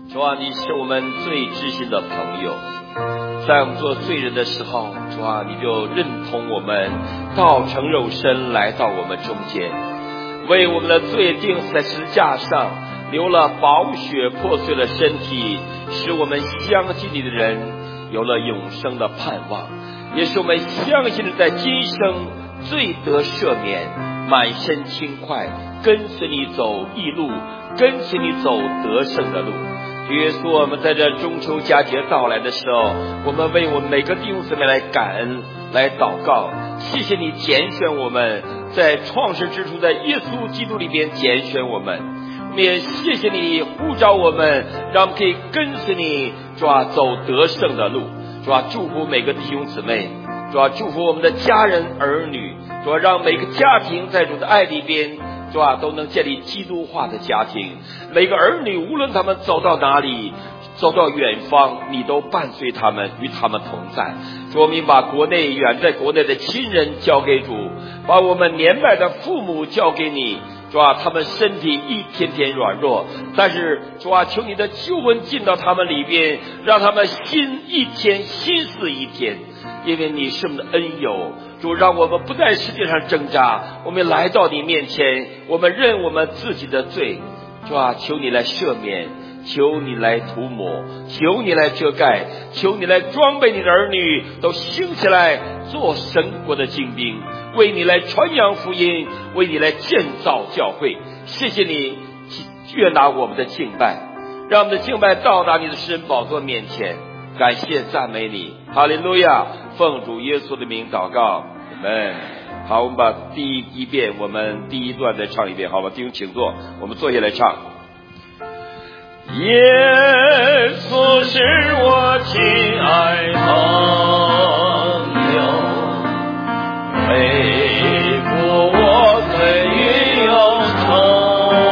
主啊，你是我们最知心的朋友，在我们做罪人的时候，主啊，你就认同我们，道成肉身来到我们中间，为我们的罪钉死在十字架上，流了宝血，破碎了身体，使我们相信你的人有了永生的盼望，也是我们相信的在今生罪得赦免，满身轻快，跟随你走义路，跟随你走得胜的路。耶稣，我们在这中秋佳节到来的时候，我们为我们每个弟兄姊妹来感恩，来祷告。谢谢你拣选我们，在创世之初，在耶稣基督里边拣选我们。我们也谢谢你呼召我们，让我们可以跟随你，主啊，走得胜的路。主啊，祝福每个弟兄姊妹，主啊，祝福我们的家人儿女，主啊，让每个家庭在主的爱里边，主啊，都能建立基督化的家庭。每个儿女无论他们走到哪里，走到远方，你都伴随他们，与他们同在。主，我们把国内远在国内的亲人交给主，把我们年迈的父母交给你。主啊，他们身体一天天软弱，但是主啊，求你的救恩进到他们里边，让他们心一天心似一天，因为你是我们的恩友。主，让我们不在世界上挣扎，我们来到你面前，我们认我们自己的罪。主啊，求你来赦免，求你来涂抹，求你来遮盖，求你来装备你的儿女，都兴起来做神国的精兵，为你来传扬福音，为你来建造教会。谢谢你悦纳我们的敬拜，让我们的敬拜到达你的施恩宝座面前。感谢赞美你，哈利路亚！奉主耶稣的名祷告，阿们。好，我们把第一遍我们第一段再唱一遍，好吧？弟兄请坐，我们坐下来唱。耶稣是我亲爱朋友，背负我罪与忧愁。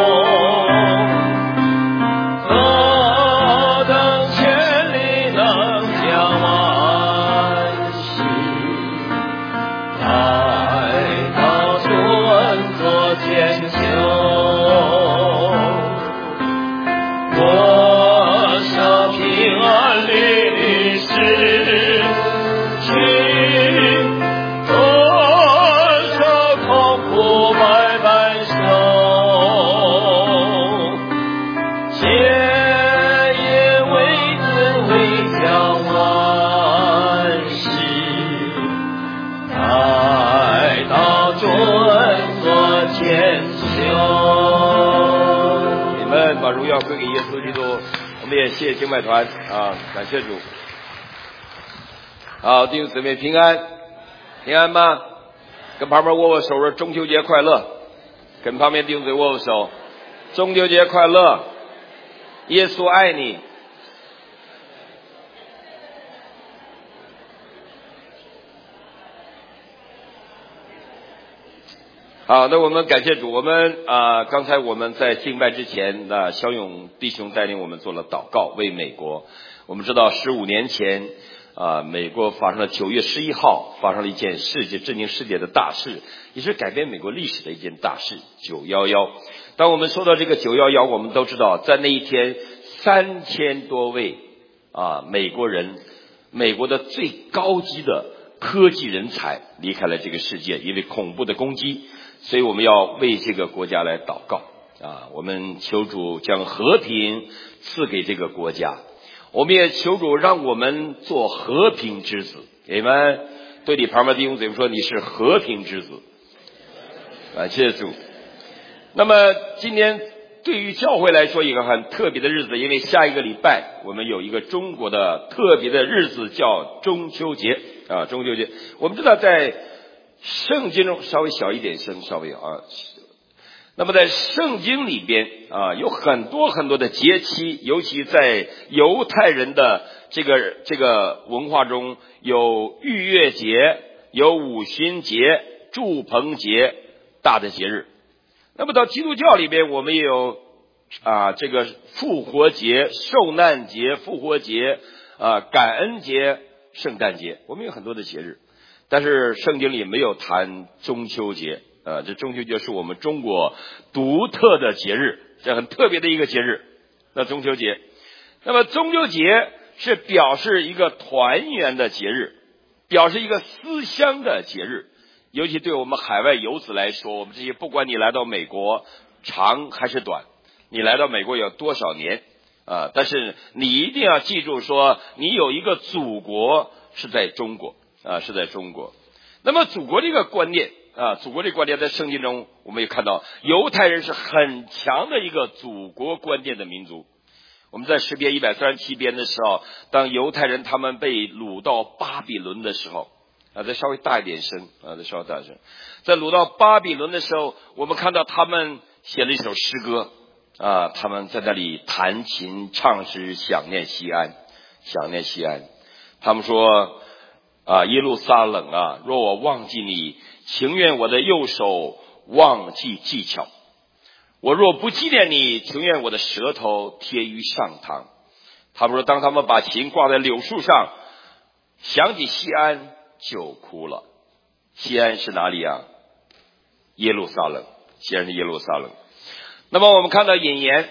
荣耀归给耶稣基督，我们也谢谢敬拜团啊，感谢主。好，弟兄姊妹平安，平安吗？跟旁边握握手说中秋节快乐，跟旁边弟兄姊妹握握手，中秋节快乐，耶稣爱你。好，那我们感谢主。我们刚才我们在敬拜之前，肖勇弟兄带领我们做了祷告，为美国。我们知道15年前美国发生了9月11号发生了一件震惊世界的大事，也是改变美国历史的一件大事911。当我们说到这个911，我们都知道在那一天3000多位美国人，美国的最高级的科技人才离开了这个世界，因为恐怖的攻击。所以我们要为这个国家来祷告我们求主将和平赐给这个国家，我们也求主让我们做和平之子。你们对你旁边弟兄姊妹说，你是和平之子，感谢主。那么今天对于教会来说一个很特别的日子，因为下一个礼拜我们有一个中国的特别的日子叫中秋节中秋节。我们知道在圣经中稍微小一点声，稍微那么在圣经里边有很多很多的节期，尤其在犹太人的这个文化中，有逾越节，有五旬节、住棚节，大的节日。那么到基督教里边，我们也有这个复活节、受难节、复活节感恩节、圣诞节，我们有很多的节日。但是圣经里没有谈中秋节这中秋节是我们中国独特的节日，这很特别的一个节日。那中秋节， 那么中秋节是表示一个团圆的节日，表示一个思乡的节日。尤其对我们海外游子来说，我们这些不管你来到美国长还是短，你来到美国有多少年但是你一定要记住说，你有一个祖国是在中国是在中国。那么祖国这个观念祖国这个观念在圣经中我们也看到，犹太人是很强的一个祖国观念的民族。我们在诗篇137篇的时候，当犹太人他们被掳到巴比伦的时候再稍微大一点声再稍微大一声，在掳到巴比伦的时候，我们看到他们写了一首诗歌他们在那里弹琴唱诗，想念西安，想念西安。他们说耶路撒冷若我忘记你，情愿我的右手忘记技巧，我若不纪念你，情愿我的舌头贴于上膛。他们说，当他们把琴挂在柳树上，想起西安就哭了。西安是哪里耶路撒冷，西安是耶路撒冷。那么我们看到引言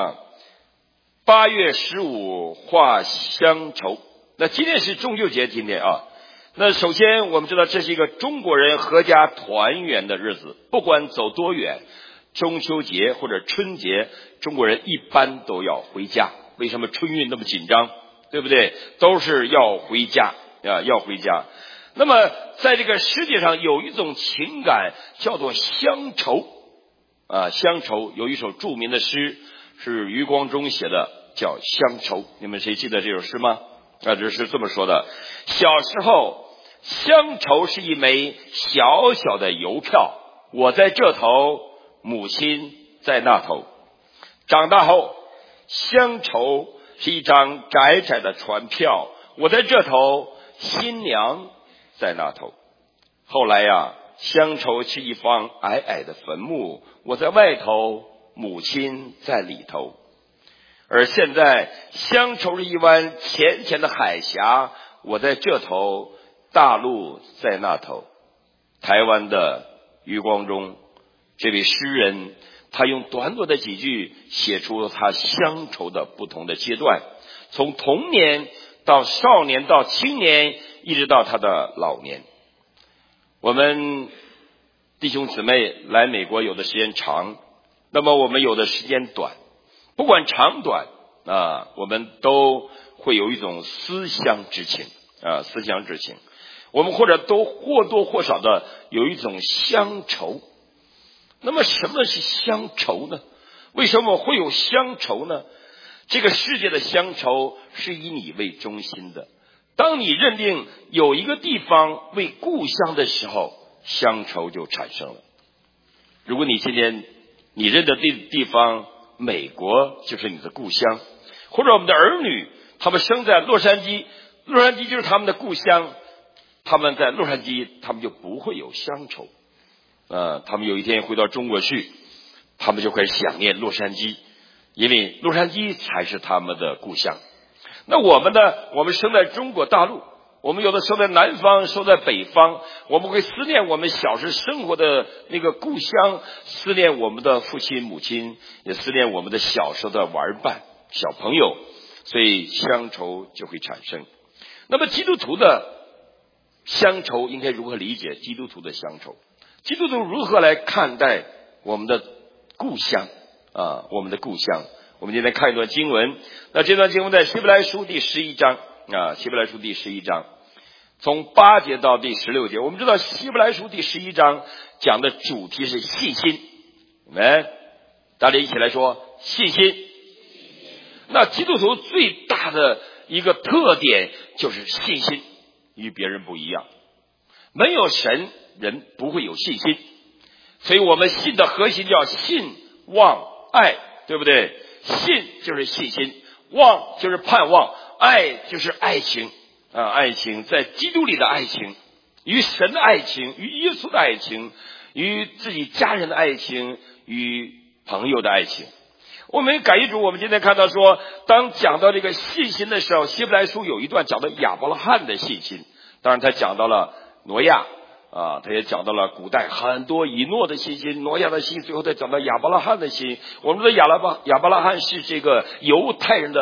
8月15画乡愁。那今天是中秋节，今天那首先我们知道这是一个中国人合家团圆的日子，不管走多远，中秋节或者春节，中国人一般都要回家。为什么春运那么紧张，对不对？都是要回家要回家。那么在这个世界上有一种情感叫做乡愁乡愁。有一首著名的诗是余光中写的，叫《乡愁》。你们谁记得这首诗吗？这是这么说的：小时候，乡愁是一枚小小的邮票，我在这头，母亲在那头。长大后，乡愁是一张窄窄的船票，我在这头，新娘在那头。后来乡愁是一方矮矮的坟墓，我在外头，母亲在里头。而现在，乡愁是一湾浅浅的海峡，我在这头，大陆在那头。台湾的余光中这位诗人，他用短短的几句写出他乡愁的不同的阶段，从童年到少年到青年，一直到他的老年。我们弟兄姊妹来美国有的时间长，那么我们有的时间短，不管长短我们都会有一种思乡之情思乡之情。我们或者都或多或少的有一种乡愁。那么什么是乡愁呢？为什么会有乡愁呢？这个世界的乡愁是以你为中心的。当你认定有一个地方为故乡的时候，乡愁就产生了。如果你今天你认的地方美国就是你的故乡，或者我们的儿女他们生在洛杉矶，洛杉矶就是他们的故乡，他们在洛杉矶他们就不会有乡愁他们有一天回到中国去，他们就开始想念洛杉矶，因为洛杉矶才是他们的故乡。那我们呢？我们生在中国大陆，我们有的生在南方，生在北方，我们会思念我们小时生活的那个故乡，思念我们的父亲母亲，也思念我们的小时候的玩伴小朋友，所以乡愁就会产生。那么基督徒的乡愁应该如何理解？基督徒的乡愁，基督徒如何来看待我们的故乡我们的故乡。我们今天看一段经文，那这段经文在希伯来书第11章希伯来书第11章从8节到第16节。我们知道希伯来书第11章讲的主题是信心，大家一起来说信心。那基督徒最大的一个特点就是信心与别人不一样，没有神人不会有信心，所以我们信的核心叫信望爱，对不对？信就是信心，望就是盼望，爱就是爱情爱情在基督里的爱情，与神的爱情，与耶稣的爱情，与自己家人的爱情，与朋友的爱情。我们感谢主，我们今天看到说，当讲到这个信心的时候，希伯来书有一段讲到亚伯拉罕的信心，当然他讲到了挪亚他也讲到了古代很多以诺的信心，挪亚的信，最后再讲到亚伯拉罕的心。我们的亚伯拉罕是这个犹太人的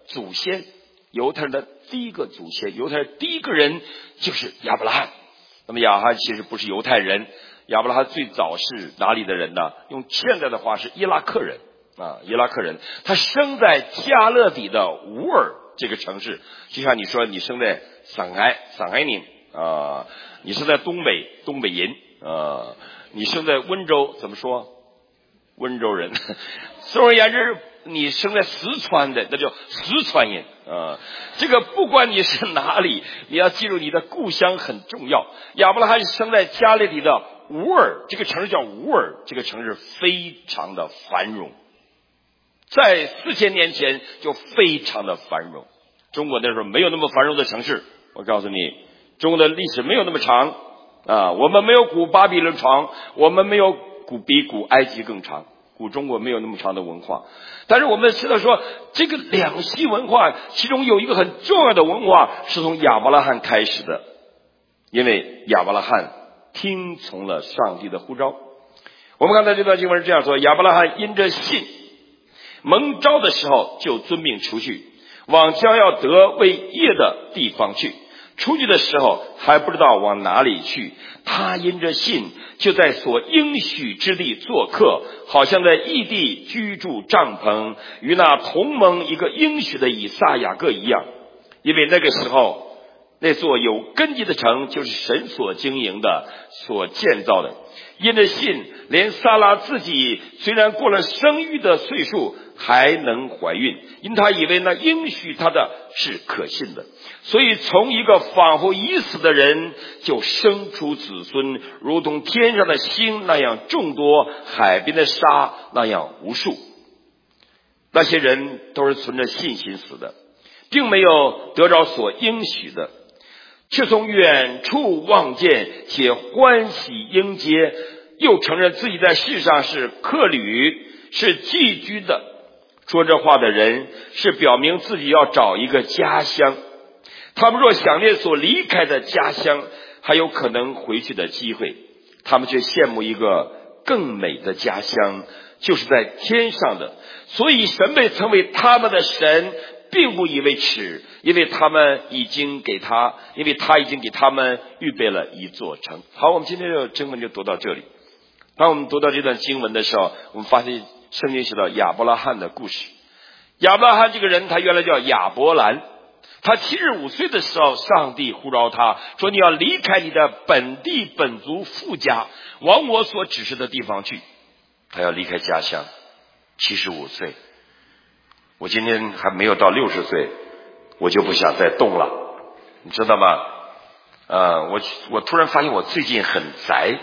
祖先，犹太人的第一个祖先，犹太人第一个人就是亚伯拉罕。那么亚伯拉罕其实不是犹太人，亚伯拉罕最早是哪里的人呢？用现在的话是伊拉克人伊拉克人。他生在加勒底的乌尔这个城市，就像你说你生在上海宁你生在东北人你生在温州，怎么说？温州人。总而言之，你生在四川的，那叫四川人这个不管你是哪里，你要记住你的故乡很重要。亚伯拉罕生在加勒底的乌尔，这个城市叫乌尔，这个城市非常的繁荣，在4000年前就非常的繁荣。中国那时候没有那么繁荣的城市，我告诉你，中国的历史没有那么长我们没有古巴比伦长，我们没有比古埃及更长，古中国没有那么长的文化。但是我们知道说，这个两系文化其中有一个很重要的文化是从亚伯拉罕开始的，因为亚伯拉罕听从了上帝的呼召。我们刚才这段经文是这样说：亚伯拉罕因着信蒙召的时候就遵命出去，往将要得为业的地方去。出去的时候还不知道往哪里去，他因着信就在所应许之地做客，好像在异地居住帐篷，与那同盟一个应许的以撒雅各一样。因为那个时候那座有根基的城就是神所经营的，所建造的。因着信，连撒拉自己虽然过了生育的岁数还能怀孕，因他以为那应许他的是可信的，所以从一个仿佛已死的人就生出子孙，如同天上的星那样众多，海边的沙那样无数。那些人都是存着信心死的，并没有得着所应许的，却从远处望见，且欢喜迎接，又承认自己在世上是客旅，是寄居的。说这话的人是表明自己要找一个家乡，他们若想念所离开的家乡，还有可能回去的机会，他们却羡慕一个更美的家乡，就是在天上的。所以神被称为他们的神，并不以为耻，因为他已经给他们预备了一座城。好，我们今天的经文就读到这里。当我们读到这段经文的时候，我们发现圣经写到亚伯拉罕的故事。亚伯拉罕这个人，他原来叫亚伯兰。他75岁的时候，上帝呼召他说：“你要离开你的本地本族父家，往我所指示的地方去。”他要离开家乡。75岁，我今天还没有到60岁，我就不想再动了，你知道吗？我突然发现我最近很宅，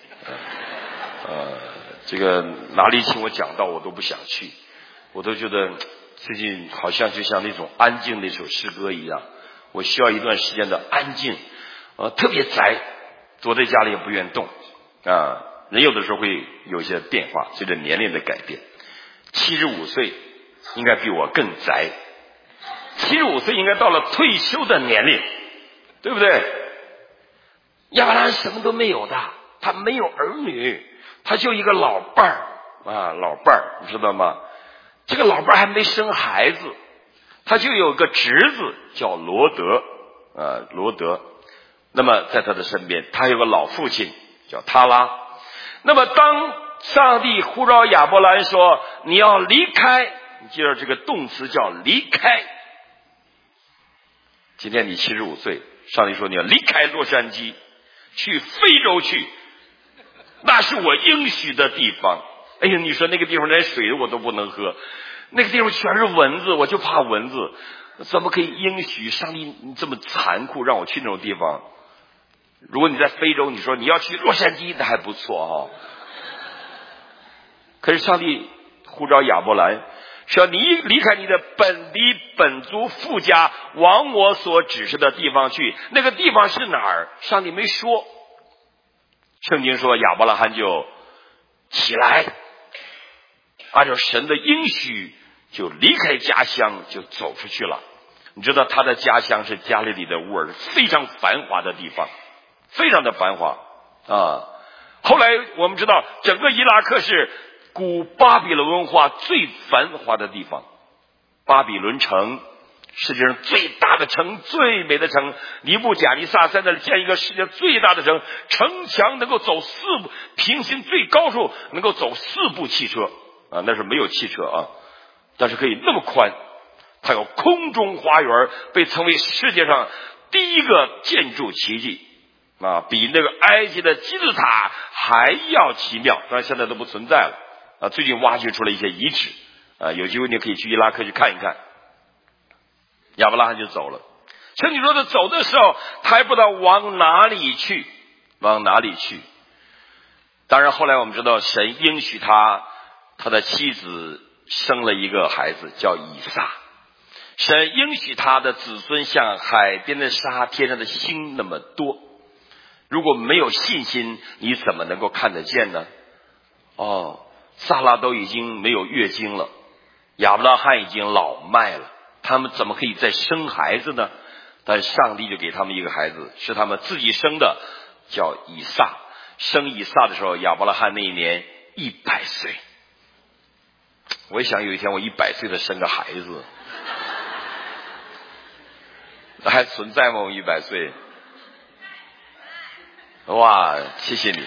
这个哪里请我讲道我都不想去，我都觉得最近好像就像那种安静那首诗歌一样，我需要一段时间的安静，特别宅，躲在家里也不愿动人有的时候会有一些变化，随着年龄的改变。75岁应该比我更宅，75岁应该到了退休的年龄，对不对？亚伯拉罕什么都没有的，他没有儿女，他就一个老伴儿你知道吗？这个老伴儿还没生孩子，他就有个侄子叫罗德那么在他的身边，他有个老父亲叫他拉。那么当上帝呼召亚伯兰说你要离开，你记得这个动词叫离开。今天你75岁，上帝说你要离开洛杉矶，去非洲去，那是我应许的地方。哎呀，你说那个地方连水我都不能喝，那个地方全是蚊子，我就怕蚊子，怎么可以应许上帝你这么残酷让我去那种地方？如果你在非洲，你说你要去洛杉矶，那还不错可是上帝呼召亚伯兰说你离开你的本地本族父家，往我所指示的地方去。那个地方是哪儿？上帝没说。圣经说亚伯拉罕就起来，按照神的应许就离开家乡，就走出去了。你知道他的家乡是加利利的乌尔，非常繁华的地方，非常的繁华后来我们知道整个伊拉克是古巴比伦文化最繁华的地方，巴比伦城世界上最大的城，最美的城，尼布甲尼撒在那里建一个世界最大的城，城墙能够走4步，平行最高处能够走4部汽车啊，那是没有汽车啊，但是可以那么宽。它有空中花园，被称为世界上第一个建筑奇迹啊，比那个埃及的金字塔还要奇妙，当然现在都不存在了啊。最近挖掘出了一些遗址啊，有机会你可以去伊拉克去看一看。亚伯拉罕就走了，圣经说他走的时候，他还不知道往哪里去，往哪里去。当然后来我们知道，神应许他的妻子生了一个孩子叫以撒，神应许他的子孙像海边的沙，天上的星那么多。如果没有信心，你怎么能够看得见呢？撒拉都已经没有月经了，亚伯拉罕已经老迈了，他们怎么可以再生孩子呢？但上帝就给他们一个孩子，是他们自己生的，叫以撒。生以撒的时候，亚伯拉罕那一年100岁。我也想有一天我100岁的生个孩子，还存在吗？我100岁？哇，谢谢你。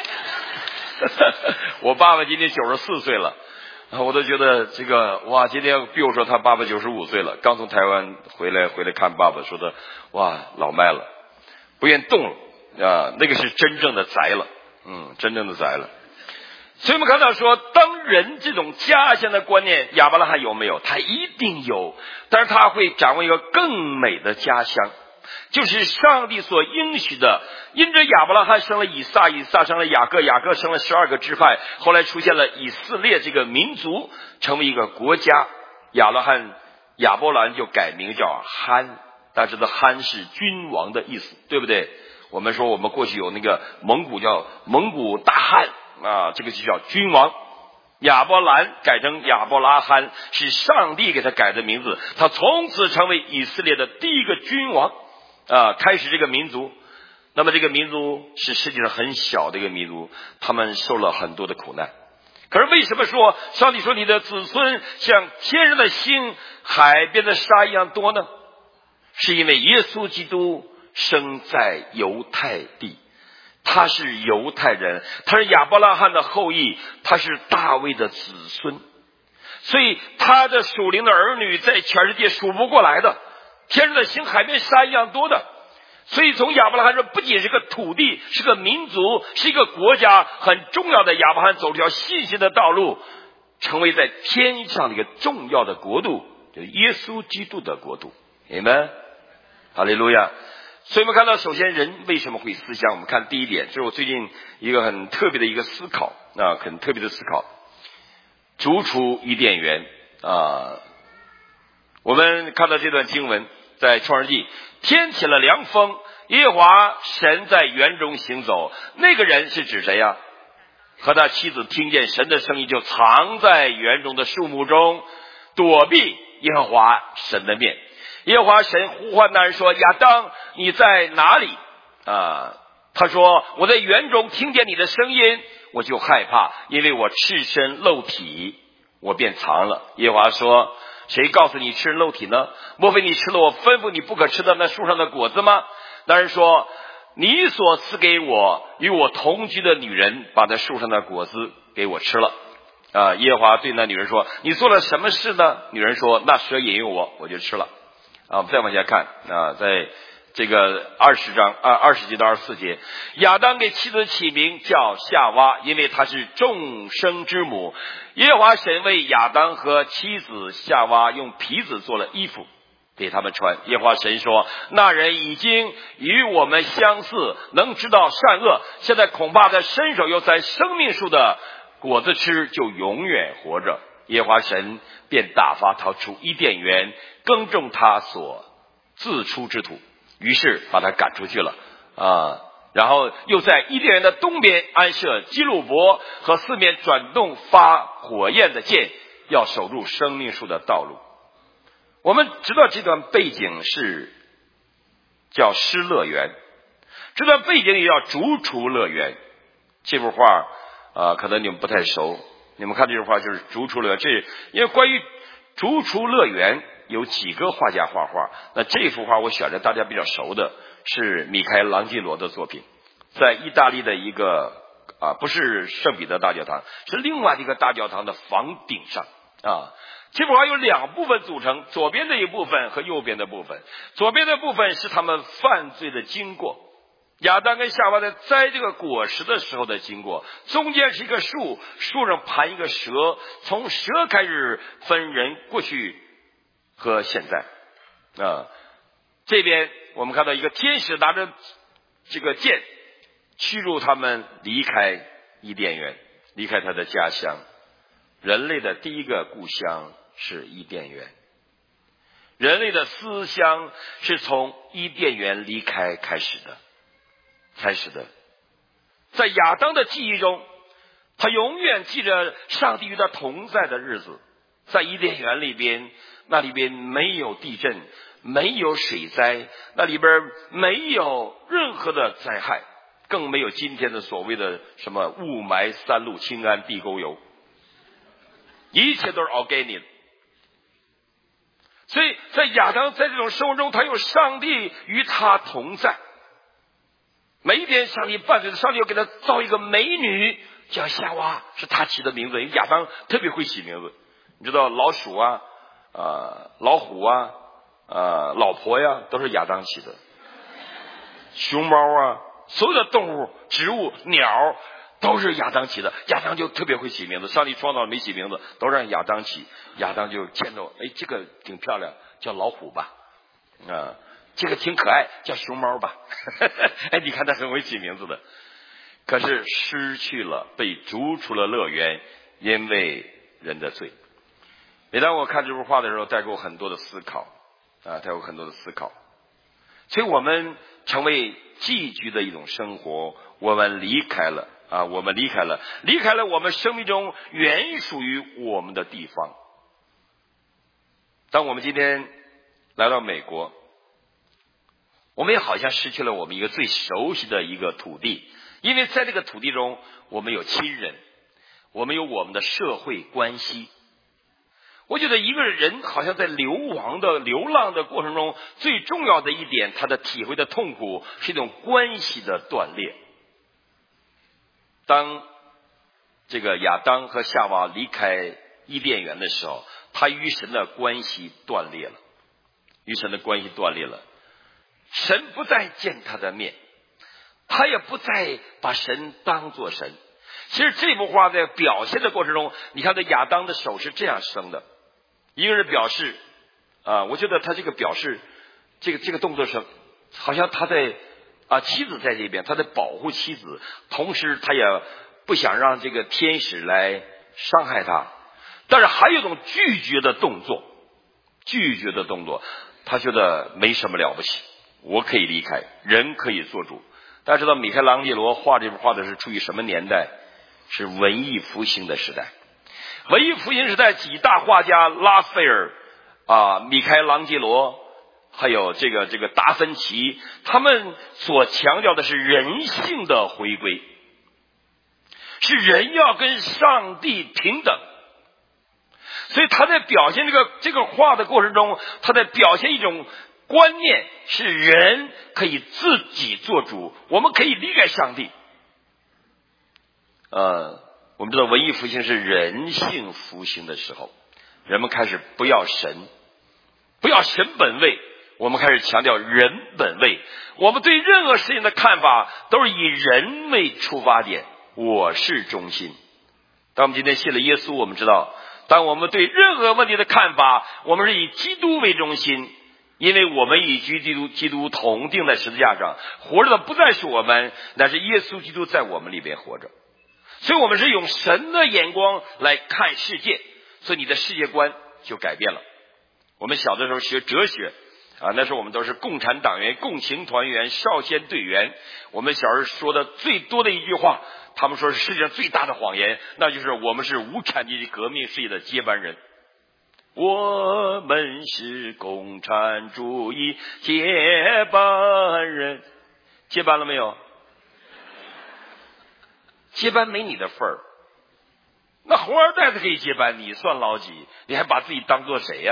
我爸爸今年94岁了，我都觉得这个哇，今天比我说他爸爸95岁了，刚从台湾回来看爸爸，说的哇老迈了，不愿动了啊，那个是真正的宅了，真正的宅了。所以我们看到说，当人这种家乡的观念，亚伯拉罕有没有？他一定有，但是他会掌握一个更美的家乡，就是上帝所应许的。因着亚伯拉罕生了以撒，以撒生了雅各，雅各生了12个支派，后来出现了以色列这个民族，成为一个国家。亚伯兰就改名叫罕，大家知道罕是君王的意思，对不对？我们说我们过去有那个蒙古叫蒙古大汗啊，这个就叫君王。亚伯兰改成亚伯拉罕，是上帝给他改的名字，他从此成为以色列的第一个君王啊，开始这个民族。那么这个民族是世界上很小的一个民族，他们受了很多的苦难。可是为什么说上帝说你的子孙像天上的星，海边的沙一样多呢？是因为耶稣基督生在犹太地，他是犹太人，他是亚伯拉罕的后裔，他是大卫的子孙，所以他的属灵的儿女在全世界数不过来的，天上的星海边沙一样多的。所以从亚伯拉罕说，不仅是个土地，是个民族，是一个国家，很重要的。亚伯拉罕走这条信心的道路，成为在天上的一个重要的国度，就是耶稣基督的国度。Amen， 哈利路亚。所以我们看到，首先人为什么会思乡？我们看第一点，这是我最近一个很特别的一个思考啊，很特别的思考。逐出伊甸园啊，我们看到这段经文在创世纪，天起了凉风，耶和华神在园中行走。那个人是指谁呀？和他妻子听见神的声音，就藏在园中的树木中，躲避耶和华神的面。耶和华神呼唤那人说：亚当，你在哪里啊？他说：我在园中听见你的声音，我就害怕，因为我赤身露体，我便藏了。耶和华说：谁告诉你吃肉体呢？莫非你吃了我吩咐你不可吃的那树上的果子吗？那人说：你所赐给我与我同居的女人把那树上的果子给我吃了。耶和华对那女人说：你做了什么事呢？女人说：那蛇引诱我就吃了。我们再往下看在这个20节到24节，亚当给妻子起名叫夏娃，因为她是众生之母。耶和华神为亚当和妻子夏娃用皮子做了衣服给他们穿。耶和华神说：那人已经与我们相似，能知道善恶，现在恐怕他伸手又在生命树的果子吃，就永远活着。耶和华神便打发他出伊甸园，耕种他所自出之土，于是把他赶出去了然后又在伊甸园的东边安设基路伯和四面转动发火焰的箭，要守住生命树的道路。我们知道这段背景是叫失乐园，这段背景也叫逐出乐园。这幅画可能你们不太熟，你们看这幅画就是逐出乐园。这因为关于逐出乐园有几个画家画画，那这幅画我选的大家比较熟的是米开朗基罗的作品，在意大利的一个不是圣彼得大教堂，是另外的一个大教堂的房顶上这幅画有2部分组成，左边的一部分和右边的部分。左边的部分是他们犯罪的经过，亚当跟夏娃在摘这个果实的时候的经过，中间是一个树，树上盘一个蛇，从蛇开始分人过去和现在这边我们看到一个天使拿着这个剑驱逐他们离开伊甸园，离开他的家乡。人类的第一个故乡是伊甸园，人类的思乡是从伊甸园离开开始的。在亚当的记忆中，他永远记着上帝与他同在的日子。在伊甸园里边，那里边没有地震，没有水灾，那里边没有任何的灾害，更没有今天的所谓的什么雾霾、三氯氰胺、地沟油，一切都是 organic。所以在亚当在这种生活中，他有上帝与他同在。每一天上帝伴随着上帝要给他造一个美女，叫夏娃，是他起的名字。因为亚当特别会起名字，你知道老鼠老虎老婆呀，都是亚当起的。熊猫所有的动物、植物、鸟都是亚当起的。亚当就特别会起名字，上帝创造没起名字，都让亚当起。亚当就见到这个挺漂亮，叫老虎吧这个挺可爱，叫熊猫吧你看他很会起名字的。可是失去了，被逐出了乐园，因为人的罪。每当我看这幅画的时候，带给我很多的思考所以我们成为寄居的一种生活，我们离开了我们生命中原属于我们的地方。当我们今天来到美国，我们也好像失去了我们一个最熟悉的一个土地，因为在这个土地中，我们有亲人，我们有我们的社会关系。我觉得一个人好像在流浪的过程中，最重要的一点，他的体会的痛苦是一种关系的断裂。当这个亚当和夏娃离开伊甸园的时候，他与神的关系断裂了，神不再见他的面，他也不再把神当作神。其实这幅画在表现的过程中，你看这亚当的手是这样伸的，一个是表示我觉得他这个表示这个动作是好像他在妻子在这边，他在保护妻子，同时他也不想让这个天使来伤害他。但是还有一种拒绝的动作，他觉得没什么了不起，我可以离开，人可以做主。大家知道米开朗基罗画这幅画的是处于什么年代？是文艺复兴的时代。文艺复兴时代几大画家拉斐尔米开朗基罗还有这个达芬奇，他们所强调的是人性的回归，是人要跟上帝平等。所以他在表现这个画的过程中，他在表现一种观念，是人可以自己做主，我们可以离开上帝。我们知道文艺复兴是人性复兴的时候，人们开始不要神本位，我们开始强调人本位。我们对任何事情的看法都是以人为出发点，我是中心。当我们今天信了耶稣，我们知道当我们对任何问题的看法，我们是以基督为中心，因为我们与基督同定在十字架上，活着的不再是我们，乃是耶稣基督在我们里边活着。所以我们是用神的眼光来看世界，所以你的世界观就改变了。我们小的时候学哲学那时候我们都是共产党员、共青团员、少先队员。我们小时候说的最多的一句话，他们说是世界上最大的谎言，那就是我们是无产阶级革命事业的接班人。我们是共产主义接班人。接班了没有？接班没你的份儿，那红二代子可以接班，你算老几？你还把自己当做谁呀？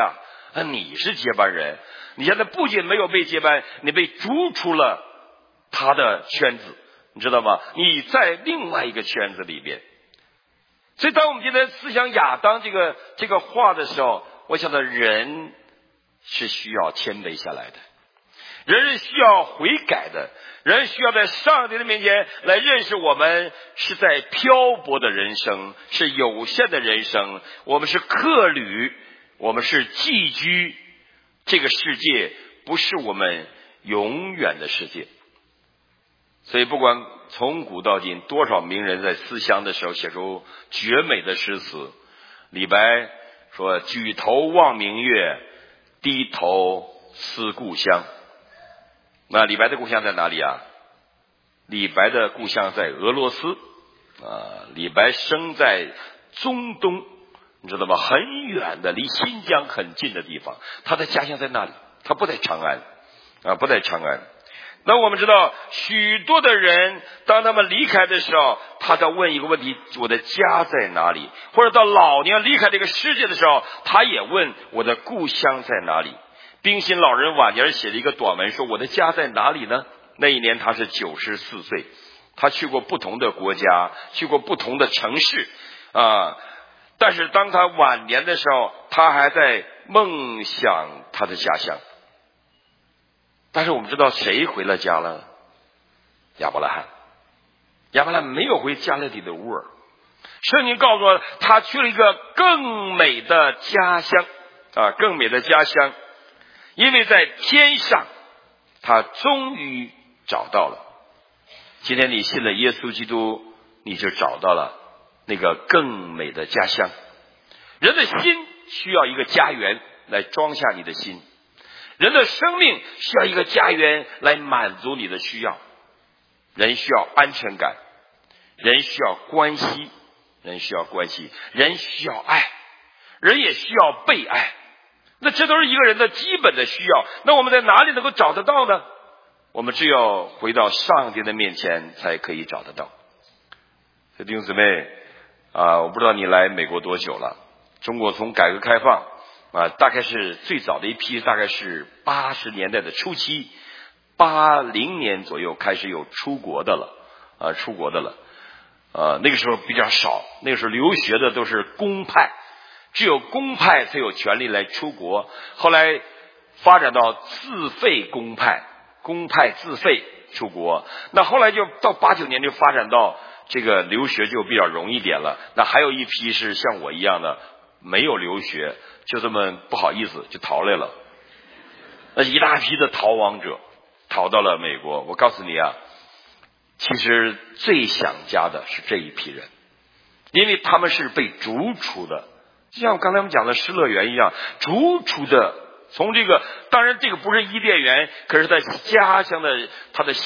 你是接班人，你现在不仅没有被接班，你被逐出了他的圈子，你知道吗？你在另外一个圈子里边。所以当我们今天思想亚当这个话的时候，我想到人是需要谦卑下来的，人是需要悔改的，人需要在上帝的面前来认识我们是在漂泊的人生，是有限的人生，我们是客旅，我们是寄居，这个世界不是我们永远的世界。所以不管从古到今，多少名人在思乡的时候写出绝美的诗词。李白说：举头望明月，低头思故乡。那李白的故乡在哪里啊？李白的故乡在俄罗斯李白生在中东，你知道吗？很远的，离新疆很近的地方。他的家乡在那里，他不在长安不在长安。那我们知道许多的人当他们离开的时候，他在问一个问题：我的家在哪里？或者到老年离开这个世界的时候，他也问我的故乡在哪里？冰心老人晚年写了一个短文，说我的家在哪里呢？那一年他是94岁，他去过不同的国家，去过不同的城市但是当他晚年的时候，他还在梦想他的家乡。但是我们知道谁回了家了？亚伯拉罕。亚伯拉罕没有回加勒底的乌尔，圣经告诉我他去了一个更美的家乡更美的家乡，因为在天上他终于找到了。今天你信了耶稣基督，你就找到了那个更美的家乡。人的心需要一个家园来装下你的心，人的生命需要一个家园来满足你的需要。人需要安全感，人需要关系，人需要爱，人也需要被爱。那这都是一个人的基本的需要。那我们在哪里能够找得到呢？我们只有回到上帝的面前才可以找得到。弟兄姊妹我不知道你来美国多久了。中国从改革开放大概是最早的一批，大概是80年代的初期，80年左右开始有出国的了那个时候比较少，那个时候留学的都是公派，只有公派才有权利来出国。后来发展到自费公派，公派自费出国。那后来就到89年就发展到这个留学就比较容易点了。那还有一批是像我一样的没有留学，就这么不好意思就逃来了。那一大批的逃亡者逃到了美国。我告诉你其实最想家的是这一批人，因为他们是被逐出的，就像刚才我们讲的失乐园一样，逐出的。从这个，当然这个不是伊甸园，可是在家乡的他的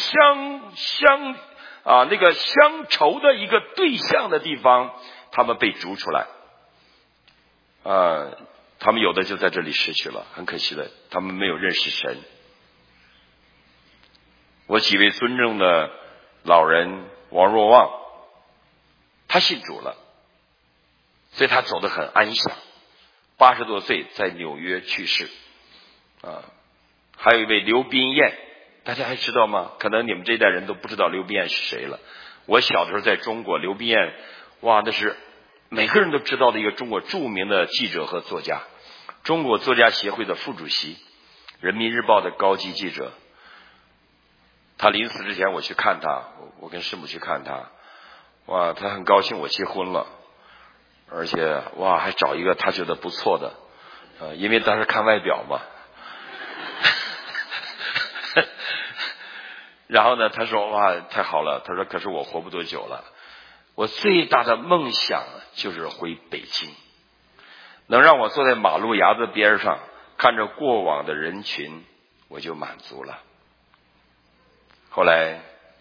那个乡愁的一个对象的地方，他们被逐出来他们有的就在这里失去了，很可惜的，他们没有认识神。我几位尊重的老人王若望，他信主了，所以他走得很安详，80多岁在纽约去世还有一位刘斌燕，大家还知道吗？可能你们这一代人都不知道刘斌燕是谁了。我小的时候在中国，刘斌燕那是每个人都知道的一个中国著名的记者和作家，中国作家协会的副主席，人民日报的高级记者。他临死之前我去看他，我跟师母去看他，他很高兴我结婚了，而且还找一个他觉得不错的因为当时看外表嘛然后呢他说太好了，他说可是我活不多久了，我最大的梦想就是回北京，能让我坐在马路牙子边上看着过往的人群，我就满足了。后来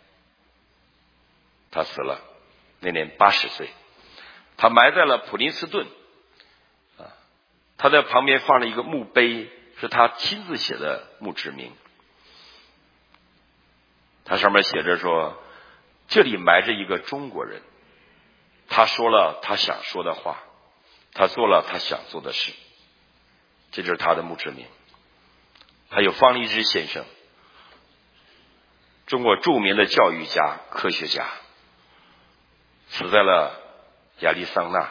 他死了，那年80岁，他埋在了普林斯顿他在旁边放了一个墓碑，是他亲自写的墓志铭，他上面写着说，这里埋着一个中国人，他说了他想说的话，他做了他想做的事。 这就是他的墓志铭。还有方励之先生，中国著名的教育家、科学家，死在了亚利桑那。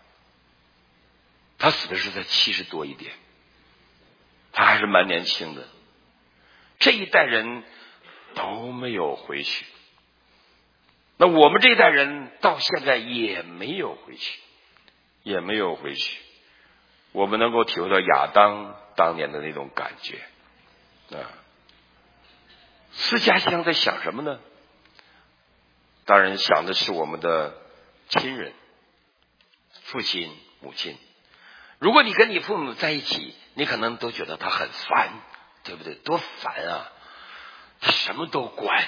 他死的是在70多一点，他还是蛮年轻的。这一代人都没有回去，那我们这一代人到现在也没有回去，我们能够体会到亚当当年的那种感觉啊。思家乡在想什么呢？当然想的是我们的亲人，父亲、母亲。如果你跟你父母在一起，你可能都觉得他很烦，对不对？多烦啊！他什么都管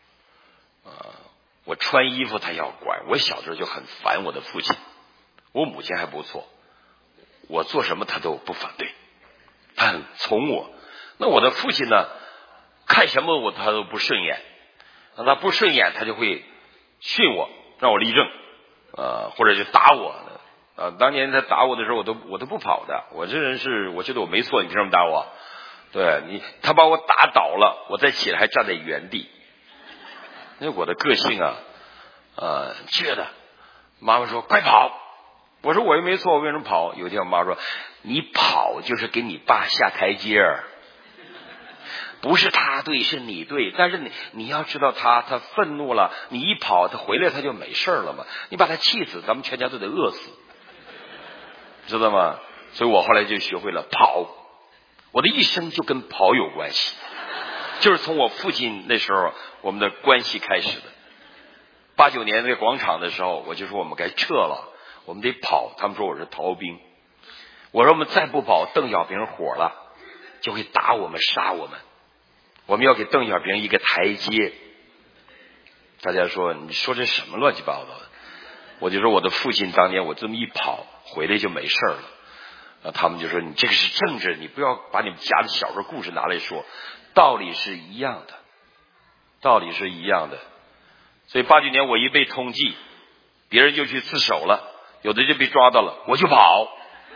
我穿衣服他要管。我小时候就很烦我的父亲，我母亲还不错，我做什么他都不反对，他很宠我。那我的父亲呢，看什么他都不顺眼，让他不顺眼他就会训我，让我立正或者就打我当年他打我的时候我都不跑的。我这人是我觉得我没错，你凭什么打我？对他把我打倒了，我再起来还站在原地。因为我的个性倔的。妈妈说快跑，我说我又没错，我为什么跑？有一天我妈说你跑就是给你爸下台阶儿，不是他对是你对，但是你要知道他愤怒了，你一跑他回来他就没事了嘛，你把他气死咱们全家都得饿死，知道吗？所以我后来就学会了跑，我的一生就跟跑有关系，就是从我父亲那时候我们的关系开始的。89年那个广场的时候，我就说我们该撤了，我们得跑，他们说我是逃兵。我说我们再不跑，邓小平火了就会打我们杀我们，我们要给邓小平一个台阶。大家说你说这什么乱七八糟的？我就说我的父亲当年我这么一跑回来就没事了。他们就说你这个是政治，你不要把你们家的小时候故事拿来说，道理是一样的。所以89年我一被通缉，别人就去自首了，有的就被抓到了，我就跑。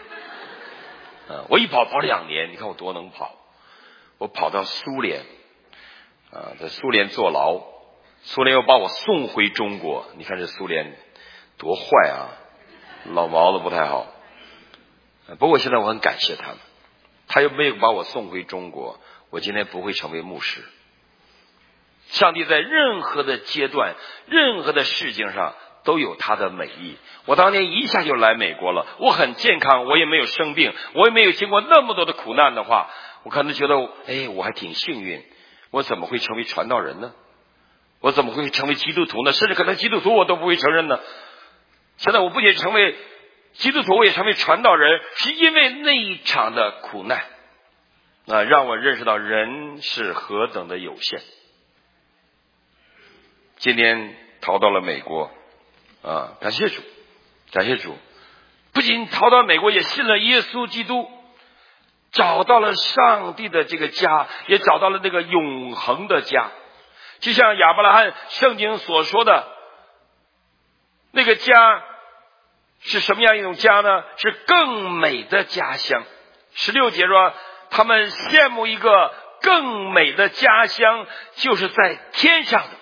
我一跑2年，你看我多能跑。我跑到苏联在苏联坐牢，苏联又把我送回中国。你看这苏联多坏老毛子不太好。不过现在我很感谢他们，他又没有把我送回中国，我今天不会成为牧师。上帝在任何的阶段任何的事情上都有他的美意。我当年一下就来美国了，我很健康，我也没有生病，我也没有经过那么多的苦难的话，我可能觉得我还挺幸运。我怎么会成为传道人呢？我怎么会成为基督徒呢？甚至可能基督徒我都不会承认呢。现在我不仅成为基督徒，我也成为传道人，是因为那一场的苦难让我认识到人是何等的有限。今天逃到了美国感谢主，不仅逃到美国，也信了耶稣基督，找到了上帝的这个家，也找到了那个永恒的家。就像亚伯拉罕圣经所说的，那个家是什么样一种家呢？是更美的家乡。16节说他们羡慕一个更美的家乡，就是在天上的。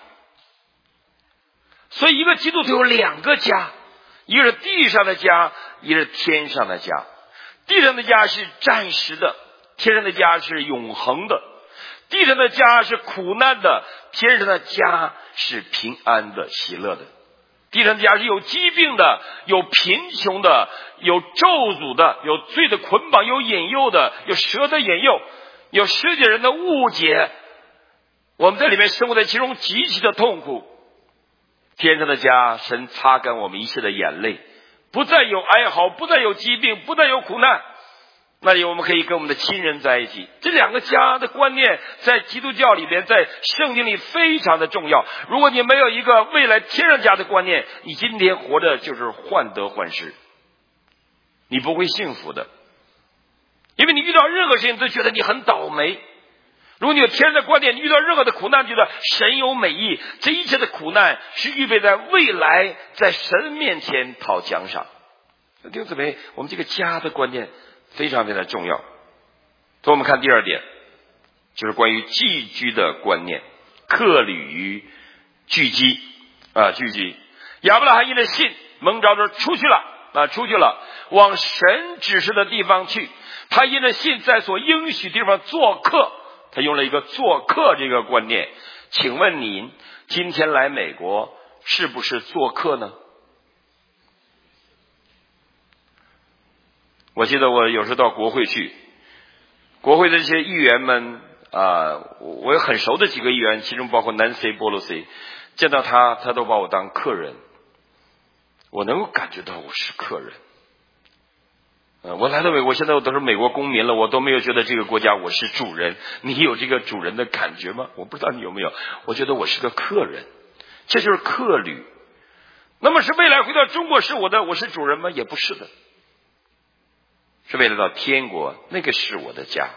所以一个基督徒有2个家，一个是地上的家，一个是天上的家。地上的家是暂时的，天上的家是永恒的。地上的家是苦难的，天上的家是平安的、喜乐的。地上的家是有疾病的，有贫穷的，有咒诅的，有罪的捆绑，有引诱的，有蛇的引诱，有世界人的误解，我们在里面生活在其中极其的痛苦。天上的家，神擦干我们一切的眼泪，不再有哀嚎，不再有疾病，不再有苦难。那里我们可以跟我们的亲人在一起。这2个家的观念在基督教里边，在圣经里非常的重要。如果你没有一个未来天上家的观念，你今天活着就是患得患失，你不会幸福的。因为你遇到任何事情都觉得你很倒霉。如果你有天上的观念，你遇到任何的苦难觉得神有美意，这一切的苦难是预备在未来在神面前讨奖赏。弟兄姊妹，我们这个家的观念非常非常重要。 所以我们看第二点，就是关于寄居的观念，客旅于聚集聚集。亚伯拉罕因着信蒙召着出去了，往神指示的地方去。他因着信在所应许地方做客，他用了一个做客这个观念。请问您今天来美国是不是做客呢？我记得我有时到国会去，国会的这些议员们我有很熟的几个议员，其中包括 Nancy Pelosi， 见到他都把我当客人，我能够感觉到我是客人。我来到美国，现在我都是美国公民了，我都没有觉得这个国家我是主人。你有这个主人的感觉吗？我不知道你有没有。我觉得我是个客人，这就是客旅。那么是未来回到中国是我是主人吗？也不是的，是为了到天国，那个是我的家。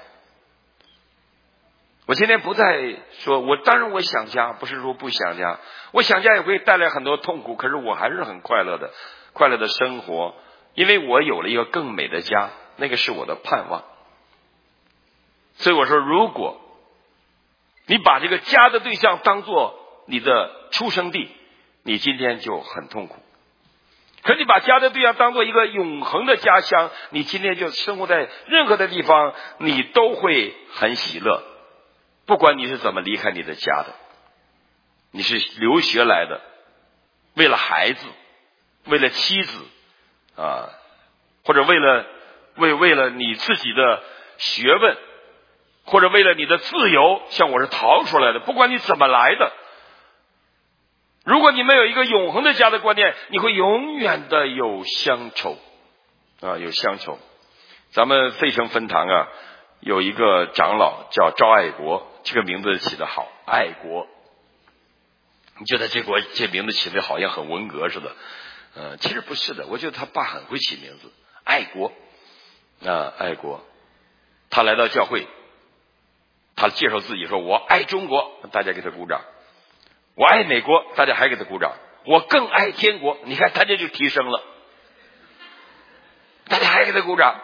我今天不再说，当然我想家，不是说不想家，我想家也会带来很多痛苦，可是我还是很快乐的生活。因为我有了一个更美的家，那个是我的盼望。所以我说，如果你把这个家的对象当作你的出生地，你今天就很痛苦。可你把家的对象当作一个永恒的家乡，你今天就生活在任何的地方，你都会很喜乐。不管你是怎么离开你的家的，你是留学来的，为了孩子，为了妻子或者为了你自己的学问，或者为了你的自由，像我是逃出来的，不管你怎么来的，如果你没有一个永恒的家的观念，你会永远的有乡愁有乡愁。咱们费城分堂有一个长老叫赵爱国，这个名字起得好，爱国。你觉得这名字起得好像很文革似的，其实不是的。我觉得他爸很会起名字，爱国爱国。他来到教会，他介绍自己说，我爱中国，大家给他鼓掌；我爱美国，大家还给他鼓掌；我更爱天国，你看他这就提升了，大家还给他鼓掌。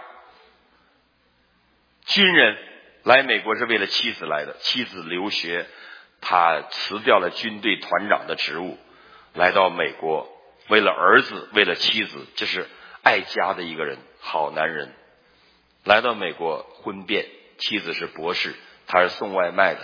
军人来美国是为了妻子来的，妻子留学，他辞掉了军队团长的职务，来到美国，为了儿子，为了妻子，这是爱家的一个人，好男人。来到美国婚变，妻子是博士，他是送外卖的，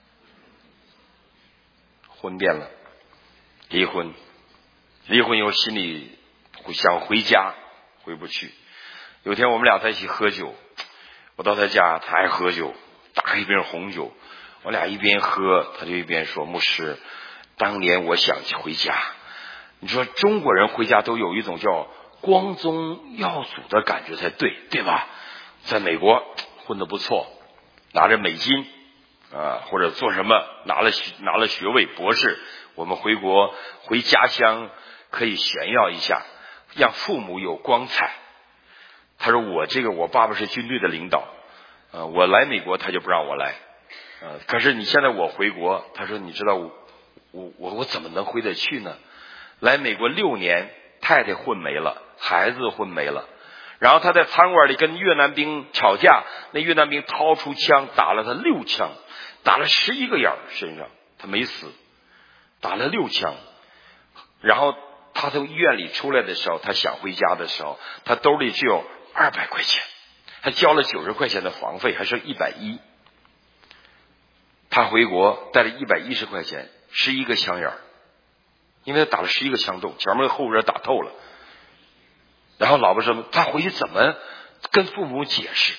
婚变了，离婚以后心里想回家，回不去。有天我们俩在一起喝酒，我到他家，他还喝酒，打开一瓶红酒，我俩一边喝，他就一边说，牧师，当年我想回家。你说中国人回家都有一种叫光宗耀祖的感觉才对，对吧？在美国混得不错，拿着美金或者做什么拿了学位博士，我们回国回家乡可以炫耀一下，让父母有光彩。他说我爸爸是军队的领导，我来美国他就不让我来，可是你现在我回国，他说你知道我怎么能回得去呢？来美国6年，太太混没了，孩子混没了，然后他在餐馆里跟越南兵吵架，那越南兵掏出枪打了他6枪，打了11个眼身上，他没死，打了6枪。然后他从医院里出来的时候，他想回家的时候，他兜里只有200块钱，他交了90块钱的房费，还剩110。他回国带了110块钱，11个枪眼，因为他打了11个枪洞，前面后边打透了。然后老婆说，他回去怎么跟父母解释？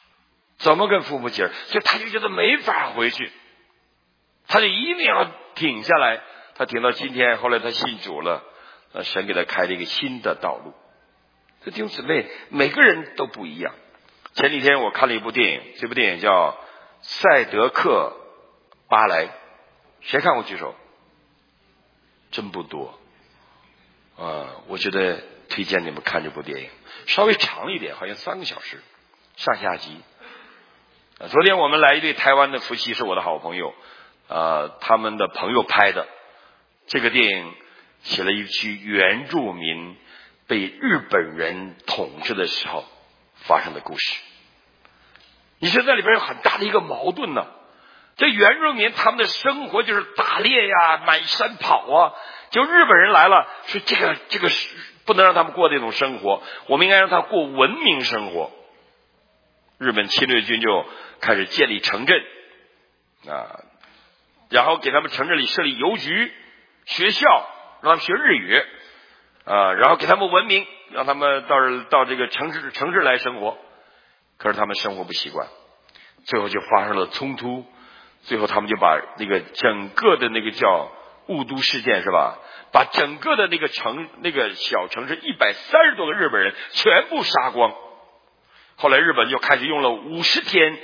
就他就觉得没法回去，他就一定要挺下来。他挺到今天，后来他信主了，神给他开了一个新的道路。这弟兄姊妹，每个人都不一样。前几天我看了一部电影，这部电影叫《赛德克巴莱》，谁看过举手？真不多我觉得推荐你们看这部电影，稍微长一点，好像3个小时，上下集。昨天我们来一对台湾的夫妻，是我的好朋友，他们的朋友拍的。这个电影写了一区原住民被日本人统治的时候发生的故事。 你说在里边有很大的一个矛盾呢。这原住民他们的生活就是打猎呀，满山跑啊。就日本人来了，说这个不能让他们过这种生活，我们应该让他过文明生活。日本侵略军就开始建立城镇啊，然后给他们城镇里设立邮局、学校，让他们学日语啊，然后给他们文明，让他们到这个城市来生活。可是他们生活不习惯，最后就发生了冲突，最后他们就把那个整个的那个叫雾都事件是吧，把整个的那个小城市130多个日本人全部杀光。后来日本就开始用了50天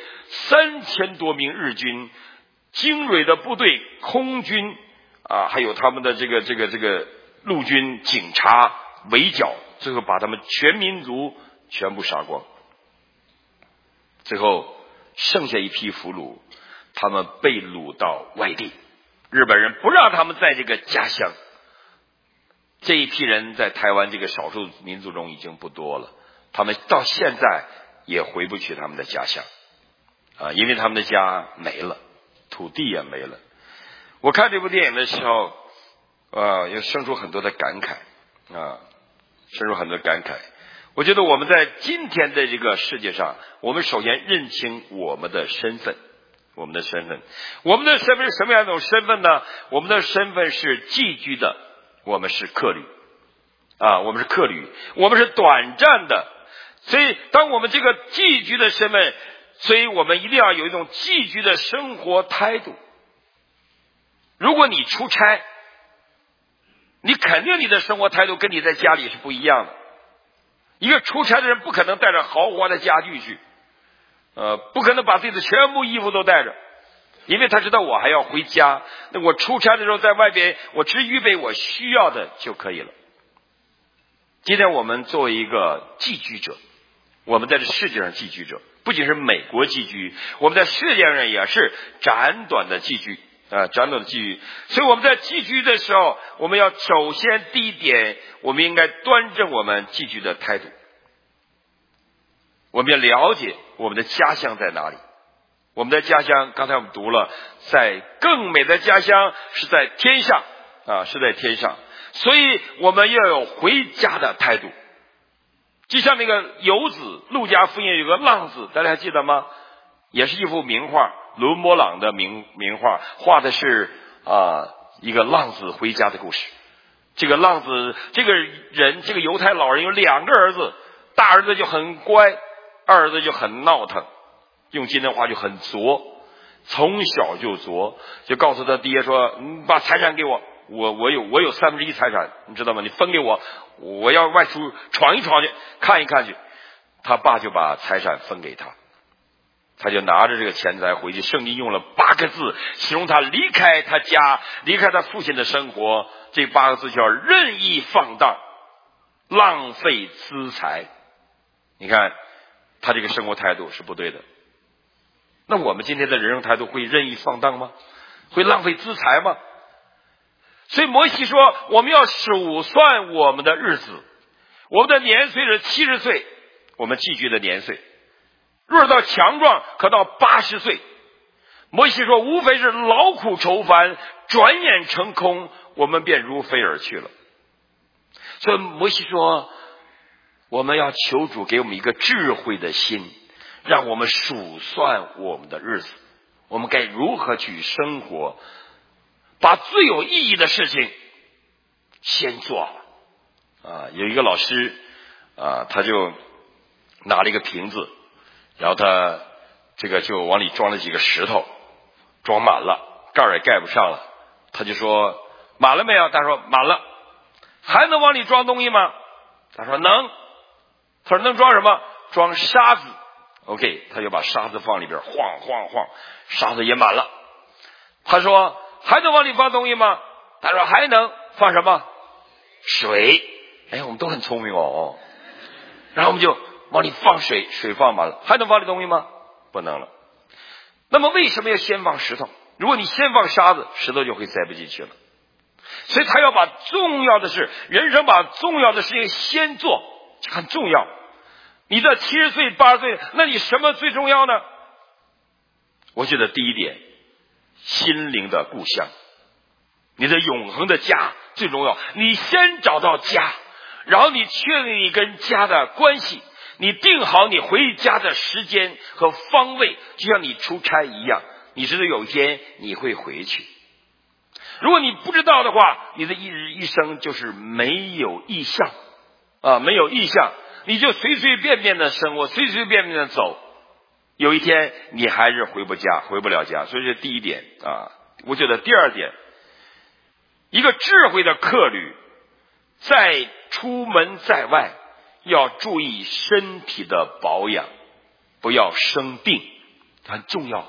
3000多名日军精锐的部队、空军啊，还有他们的这个陆军警察围剿，最后把他们全民族全部杀光。最后剩下一批俘虏，他们被掳到外地，日本人不让他们在这个家乡。这一批人在台湾这个少数民族中已经不多了，他们到现在也回不去他们的家乡啊，因为他们的家没了，土地也没了。我看这部电影的时候也生出很多的感慨啊，生出很多感慨。我觉得我们在今天的这个世界上，我们首先认清我们的身份。我们的身份是什么样一种身份呢？我们的身份是寄居的，我们是客旅啊，我们是客旅，我们是短暂的。所以当我们这个寄居的身份，所以我们一定要有一种寄居的生活态度。如果你出差，你肯定你的生活态度跟你在家里是不一样的。一个出差的人不可能带着豪华的家具去，不可能把自己的全部衣服都带着，因为他知道我还要回家。那我出差的时候在外边，我只预备我需要的就可以了。今天我们作为一个寄居者，我们在这世界上寄居者，不仅是美国寄居，我们在世界上也是短暂的寄居短短的寄居。所以我们在寄居的时候，我们要首先第一点，我们应该端正我们寄居的态度。我们要了解我们的家乡在哪里。我们的家乡刚才我们读了，在更美的家乡是在天上是在天上。所以我们要有回家的态度。就像那个游子，路加福音有个浪子，大家还记得吗？也是一幅名画，伦勃朗的名画，画的是一个浪子回家的故事。这个浪子这个人，这个犹太老人有2个儿子，大儿子就很乖，二儿子就很闹腾，用今天话就很作，从小就作，就告诉他爹说：“你把财产给我，我有1/3财产，你知道吗？你分给我，我要外出闯一闯去，看一看去。”他爸就把财产分给他，他就拿着这个钱财回去。圣经用了8个字形容他离开他家，离开他父亲的生活，这8个字叫任意放荡，浪费资财。你看他这个生活态度是不对的。那我们今天的人生态度会任意放荡吗？会浪费资财吗？所以摩西说，我们要数算我们的日子，我们的年岁是70岁，我们寄居的年岁。若到强壮，可到80岁。摩西说，无非是劳苦愁烦，转眼成空，我们便如飞而去了。所以摩西说，我们要求主给我们一个智慧的心，让我们数算我们的日子，我们该如何去生活，把最有意义的事情先做了。有一个老师他就拿了一个瓶子，然后他这个就往里装了几个石头，装满了，盖儿也盖不上了。他就说，满了没有？他说满了。还能往里装东西吗？他说能。他说能装什么？装沙子。OK， 他就把沙子放里边，晃晃晃，沙子也满了。他说还能往里放东西吗？他说还能。放什么？水。我们都很聪明哦。然后我们就往里放水，水放满了，还能放里东西吗？不能了。那么为什么要先放石头？如果你先放沙子，石头就会塞不进去了。所以他要把重要的事，人生把重要的事情先做，很重要。你在70岁80岁，那你什么最重要呢？ 我觉得第一点，心灵的故乡，你的永恒的家最重要。你先找到家，然后你确定你跟家的关系，你定好你回家的时间和方位，就像你出差一样，你知道有一天你会回去。如果你不知道的话，你的一生就是没有意向没有意向，你就随随便便的生活，随随便便的走，有一天你还是回不了家。所以这第一点我觉得第二点，一个智慧的客旅在出门在外要注意身体的保养，不要生病，很重要。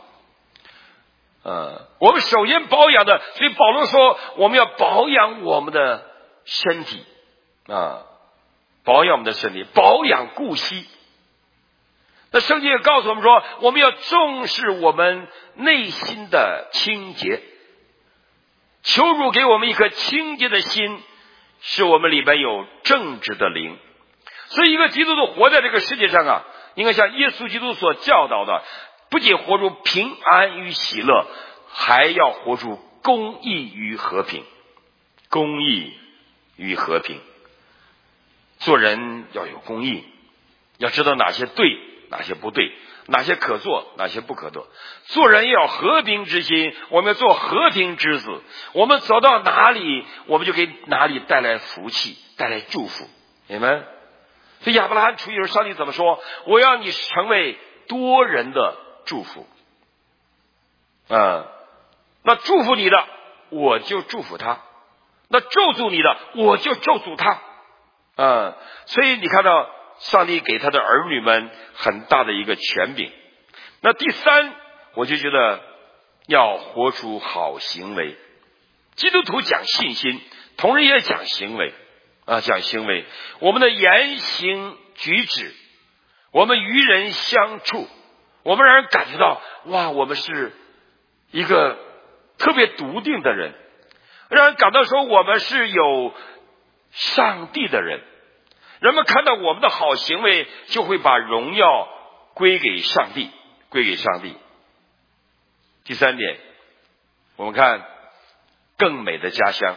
我们首先保养的，所以保罗说我们要保养我们的身体保养我们的身体，保养顾惜。那圣经也告诉我们说，我们要重视我们内心的清洁，求主给我们一颗清洁的心，使我们里边有正直的灵。所以一个基督徒活在这个世界上应该像耶稣基督所教导的，不仅活出平安与喜乐，还要活出公义与和平。公义与和平，做人要有公义，要知道哪些对哪些不对，哪些可做哪些不可做。做人要和平之心，我们要做和平之子。我们走到哪里，我们就给哪里带来福气，带来祝福。你们，所以亚伯拉罕出去的时候，上帝怎么说？我要你成为多人的祝福。那祝福你的，我就祝福他；那咒诅你的，我就咒诅他。所以你看到上帝给他的儿女们很大的一个权柄。那第三，我就觉得要活出好行为。基督徒讲信心，同时也讲行为讲行为。我们的言行举止，我们与人相处，我们让人感觉到哇，我们是一个特别笃定的人，让人感到说我们是有上帝的人。人们看到我们的好行为，就会把荣耀归给上帝，归给上帝。第三点，我们看更美的家乡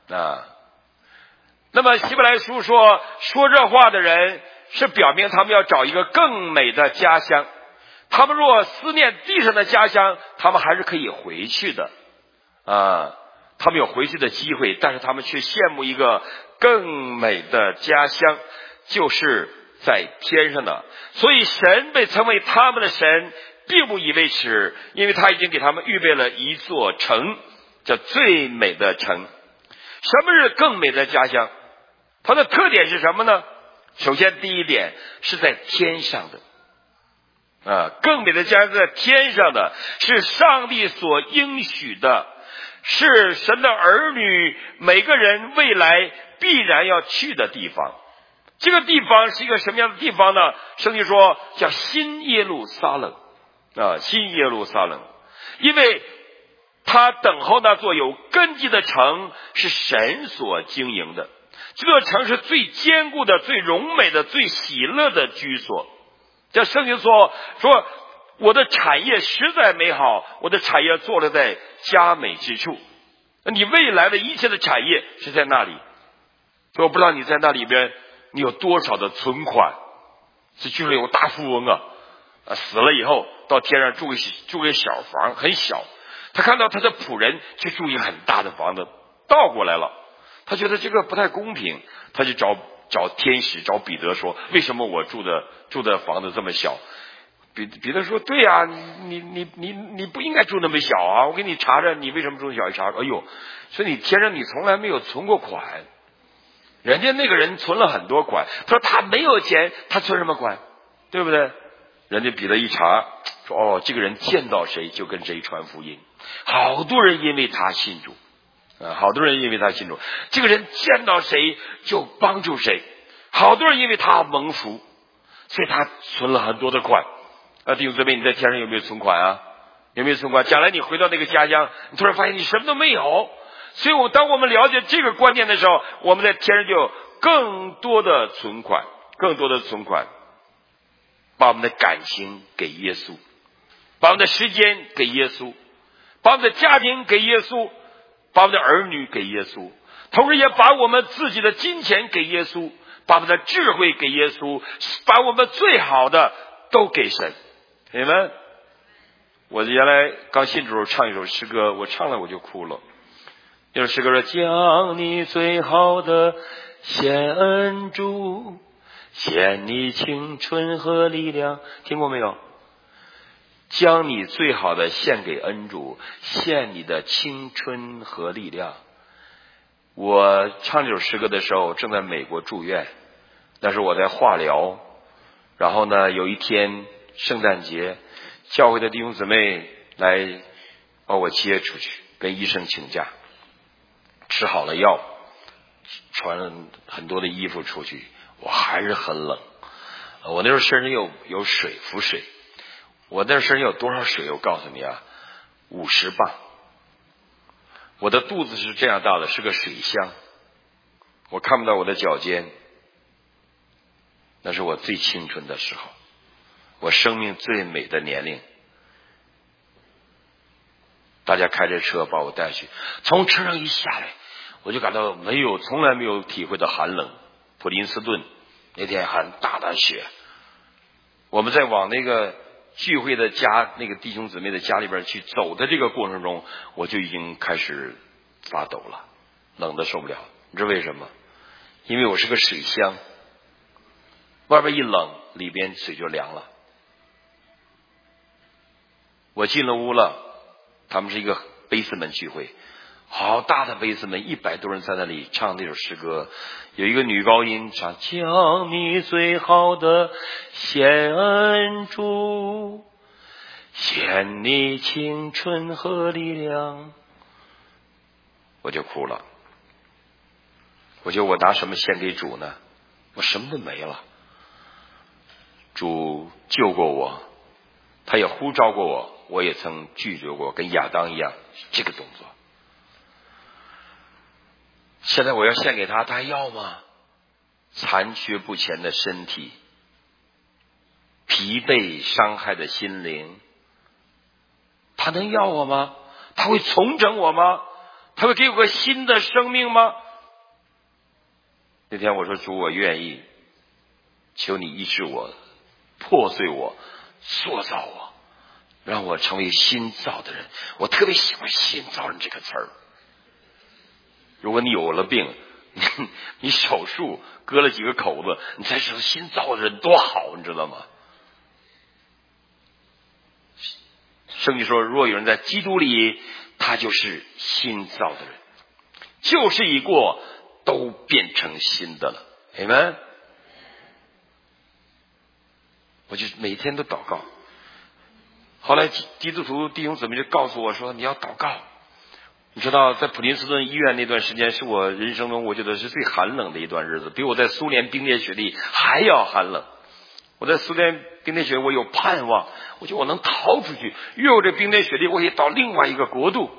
那么希伯来书说这话的人是表明他们要找一个更美的家乡。他们若思念地上的家乡，他们还是可以回去的他们有回去的机会，但是他们却羡慕一个更美的家乡，就是在天上的。所以神被称为他们的神，并不以为耻，因为他已经给他们预备了一座城，叫最美的城。什么是更美的家乡？它的特点是什么呢？首先第一点是在天上的更美的家乡在天上的，是上帝所应许的，是神的儿女每个人未来必然要去的地方。这个地方是一个什么样的地方呢？圣经说叫新耶路撒冷新耶路撒冷，因为他等候那座有根基的城是神所经营的。这座城是最坚固的、最荣美的、最喜乐的居所。这圣经说我的产业实在美好，我的产业坐落在佳美之处。你未来的一切的产业是在那里。所以我不知道你在那里边你有多少的存款。是据说有大富翁死了以后到天上住个小房，很小。他看到他的仆人去住一个很大的房子，倒过来了，他觉得这个不太公平，他就找天使，找彼得说，为什么我住的房子这么小？彼得说，对啊，你不应该住那么小我给你查查你为什么住小。一查，哎呦，所以你天上你从来没有存过款。人家那个人存了很多款，他说他没有钱，他存什么款？对不对？人家彼得一查说，这个人见到谁就跟谁传福音。好多人因为他信主好多人因为他信主，这个人见到谁就帮助谁，好多人因为他蒙福，所以他存了很多的款弟兄姊妹，你在天上有没有存款有没有存款？将来你回到那个家乡，你突然发现你什么都没有。所以当我们了解这个观念的时候，我们在天上就有更多的存款，把我们的感情给耶稣， 把我们的时间给耶稣，把我们的家庭给耶稣，把我们的儿女给耶稣，同时也把我们自己的金钱给耶稣，把我们的智慧给耶稣，把我们最好的都给神。你们，我原来刚信主唱一首诗歌，我唱了我就哭了。那首诗歌说：将你最好的献恩主，献你青春和力量。听过没有？将你最好的献给恩主，献你的青春和力量。我唱这首诗歌的时候正在美国住院，那是我在化疗，然后呢有一天圣诞节，教会的弟兄姊妹来把我接出去，跟医生请假，吃好了药，穿了很多的衣服出去，我还是很冷。我那时候身上有水，浮水。我那身上有多少水？我告诉你啊，50磅。我的肚子是这样大的，是个水箱，我看不到我的脚尖。那是我最青春的时候，我生命最美的年龄。大家开着车把我带去，从车上一下来，我就感到从来没有体会到寒冷。普林斯顿那天很大的雪，我们在往那个聚会的家，那个弟兄姊妹的家里边去走的这个过程中，我就已经开始发抖了，冷得受不了。你知道为什么？因为我是个水箱，外边一冷，里边水就凉了。我进了屋了，他们是一个贝斯门聚会，好大的贝斯门，100多人在那里唱那首诗歌。有一个女高音唱：将你最好的献恩主，献你青春和力量。我就哭了。我觉得我拿什么献给主呢？我什么都没了。主救过我，他也呼召过我，我也曾拒绝过，跟亚当一样，这个动作。现在我要献给他，他还要吗？残缺不前的身体，疲惫伤害的心灵，他能要我吗？他会重整我吗？他会给我个新的生命吗？那天我说：主，我愿意，求你医治我，破碎我，塑造我，让我成为新造的人。我特别喜欢新造人这个词儿。如果你有了病，你手术割了几个口子，你才知道新造的人多好，你知道吗？圣经说，若有人在基督里，他就是新造的人，旧事已过，都变成新的了。Amen。我就每天都祷告。后来基督徒弟兄姊妹就告诉我说，你要祷告。你知道，在普林斯顿医院那段时间是我人生中我觉得是最寒冷的一段日子，比我在苏联冰天雪地还要寒冷。我在苏联冰天雪地我有盼望，我觉得我能逃出去，越过这冰天雪地我可以到另外一个国度。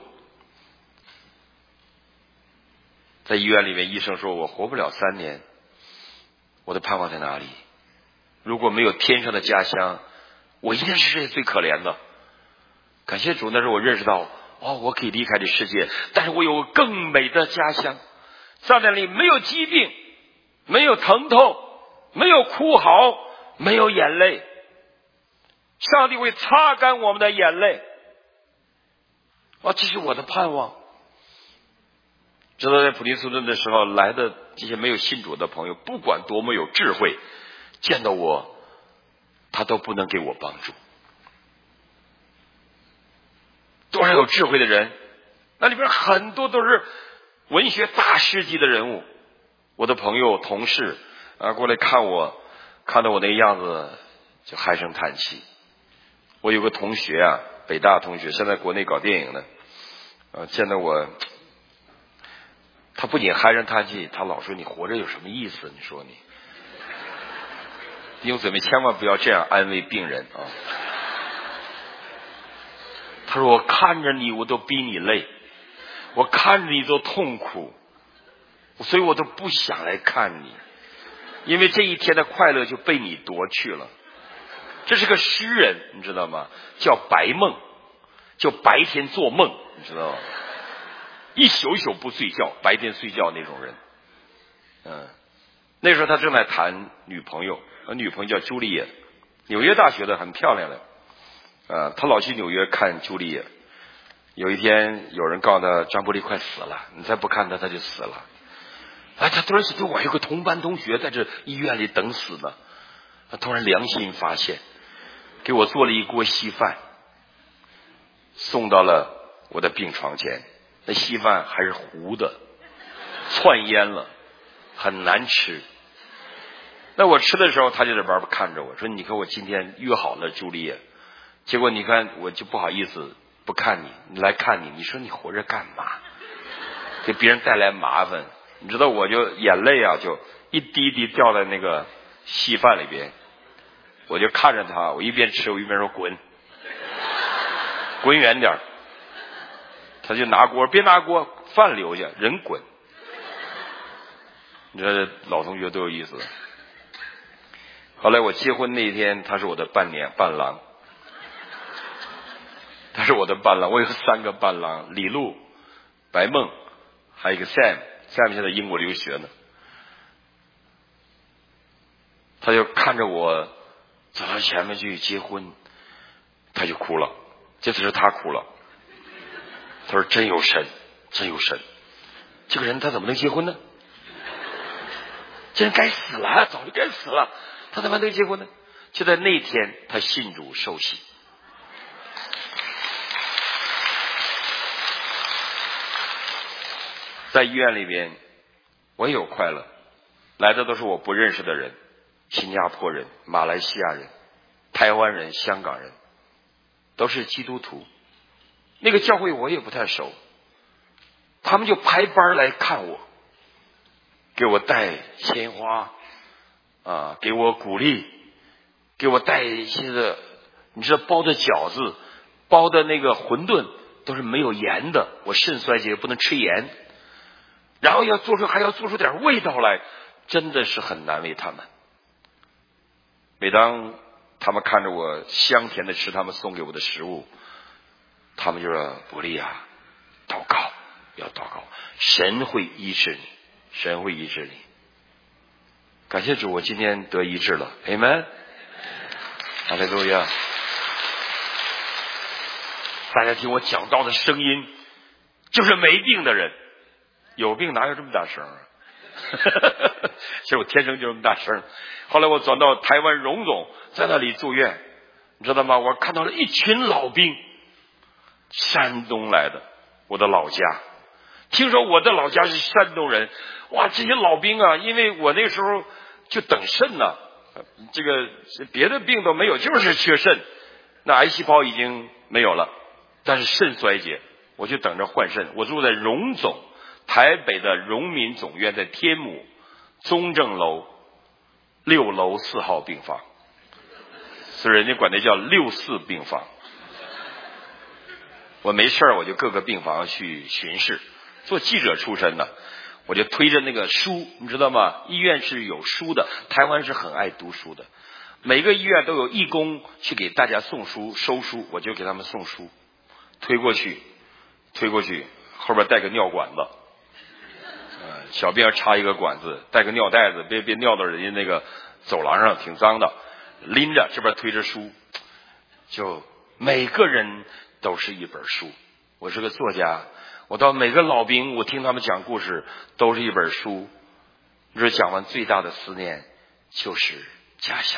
在医院里面，医生说我活不了3年，我的盼望在哪里？如果没有天上的家乡，我一定是世界最可怜的。感谢主，那时候我认识到，我可以离开这世界，但是我有更美的家乡，在那里没有疾病，没有疼痛，没有哭嚎，没有眼泪，上帝会擦干我们的眼泪。这是我的盼望。知道在普林斯顿的时候来的这些没有信主的朋友，不管多么有智慧，见到我他都不能给我帮助。多少有智慧的人，那里边很多都是文学大师级的人物。我的朋友同事过来看我，看到我那个样子就唉声叹气。我有个同学北大同学，现在国内搞电影呢，见到我，他不仅唉声叹气，他老说你活着有什么意思？你说你弟兄姊妹千万不要这样安慰病人啊！他说我看着你我都比你累，我看着你都痛苦，所以我都不想来看你，因为这一天的快乐就被你夺去了。 这是个诗人，你知道吗？叫白梦，就白天做梦，你知道吗？一宿一宿不睡觉，白天睡觉那种人。那时候他正在谈女朋友，女朋友叫朱丽叶，纽约大学的，很漂亮的。他老去纽约看朱丽叶。有一天有人告诉他张伯苓快死了，你再不看他就死了。他突然想对我有个同班同学在这医院里等死呢，他突然良心发现，给我做了一锅稀饭，送到了我的病床前。那稀饭还是糊的，窜烟了，很难吃。那我吃的时候，他就在旁边看着我说：“你看我今天约好了朱丽叶，结果你看我就不好意思不看你来看你，你说你活着干嘛？给别人带来麻烦。”你知道我就眼泪啊就一滴滴掉在那个稀饭里边，我就看着他，我一边吃我一边说滚，滚远点。他就拿锅，别拿锅，饭留下，人滚。你这老同学多有意思。后来我结婚那天，他是我的伴郎，他是我的伴郎。我有3个伴郎，李璐、白梦，还有一个 Sam 现在在英国留学呢。他就看着我走到前面去结婚，他就哭了。这次是他哭了，他说真有神，真有神，这个人他怎么能结婚呢？这人该死了，早就该死了，他怎么能结婚呢？就在那天他信主受洗。在医院里边我也有快乐，来的都是我不认识的人，新加坡人、马来西亚人、台湾人、香港人，都是基督徒。那个教会我也不太熟，他们就排班来看我，给我带鲜花给我鼓励，给我带一些的，你知道包的饺子，包的那个馄饨都是没有盐的，我肾衰竭不能吃盐，然后还要做出点味道来，真的是很难为他们。每当他们看着我香甜的吃他们送给我的食物，他们就说伯利啊，祷告，要祷告，神会医治你，神会医治你。感谢主，我今天得医治了 Amen， 哈利路亚。大家听我讲道的声音，就是没病的人，有病哪有这么大声啊？其实我天生就这么大声。后来我转到台湾荣总，在那里住院，你知道吗？我看到了一群老兵，山东来的，我的老家。听说我的老家是山东人，哇，这些老兵啊，因为我那个时候就等肾呢，这个别的病都没有，就是缺肾，那癌细胞已经没有了，但是肾衰竭，我就等着换肾。我住在荣总，台北的荣民总院，在天母中正楼6楼4号病房，所以人家管那叫64病房。我没事我就各个病房去巡视，做记者出身的，我就推着那个书，你知道吗？医院是有书的，台湾是很爱读书的，每个医院都有义工去给大家送书收书，我就给他们送书，推过去，后边带个尿管子，小便插一个管子，带个尿袋子，别尿到人家那个走廊上，挺脏的，拎着这边推着书，就每个人都是一本书。我是个作家，我到每个老兵，我听他们讲故事都是一本书。你说讲完最大的思念就是家乡。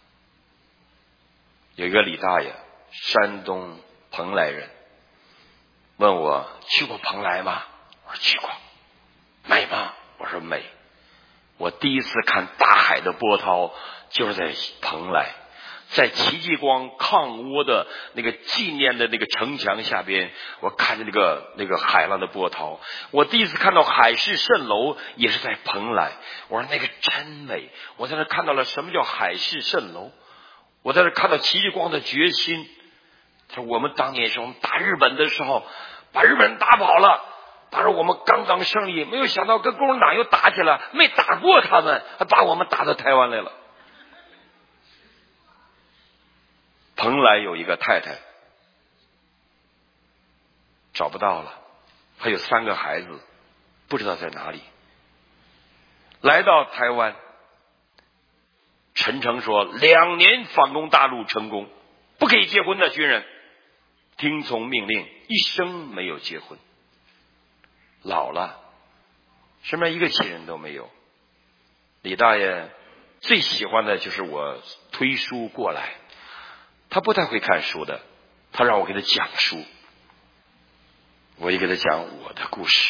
有一个李大爷，山东蓬莱人，问我去过蓬莱吗？我说去过。美吗？我说美。我第一次看大海的波涛就是在蓬莱，在戚继光抗倭的那个纪念的那个城墙下边，我看见那个海浪的波涛。我第一次看到海市蜃楼也是在蓬莱，我说那个真美。我在那看到了什么叫海市蜃楼，我在那看到戚继光的决心。他说我们当年是我们打日本的时候把日本人打跑了，他说我们刚刚胜利，没有想到跟共产党又打起来，没打过他们，还把我们打到台湾来了。 蓬莱有一个太太找不到了，还有3个孩子不知道在哪里。来到台湾，陈诚说2年反攻大陆成功，不可以结婚的军人听从命令，一生没有结婚。老了，身边一个亲人都没有。李大爷最喜欢的就是我推书过来，他不太会看书的，他让我给他讲书，我也给他讲我的故事，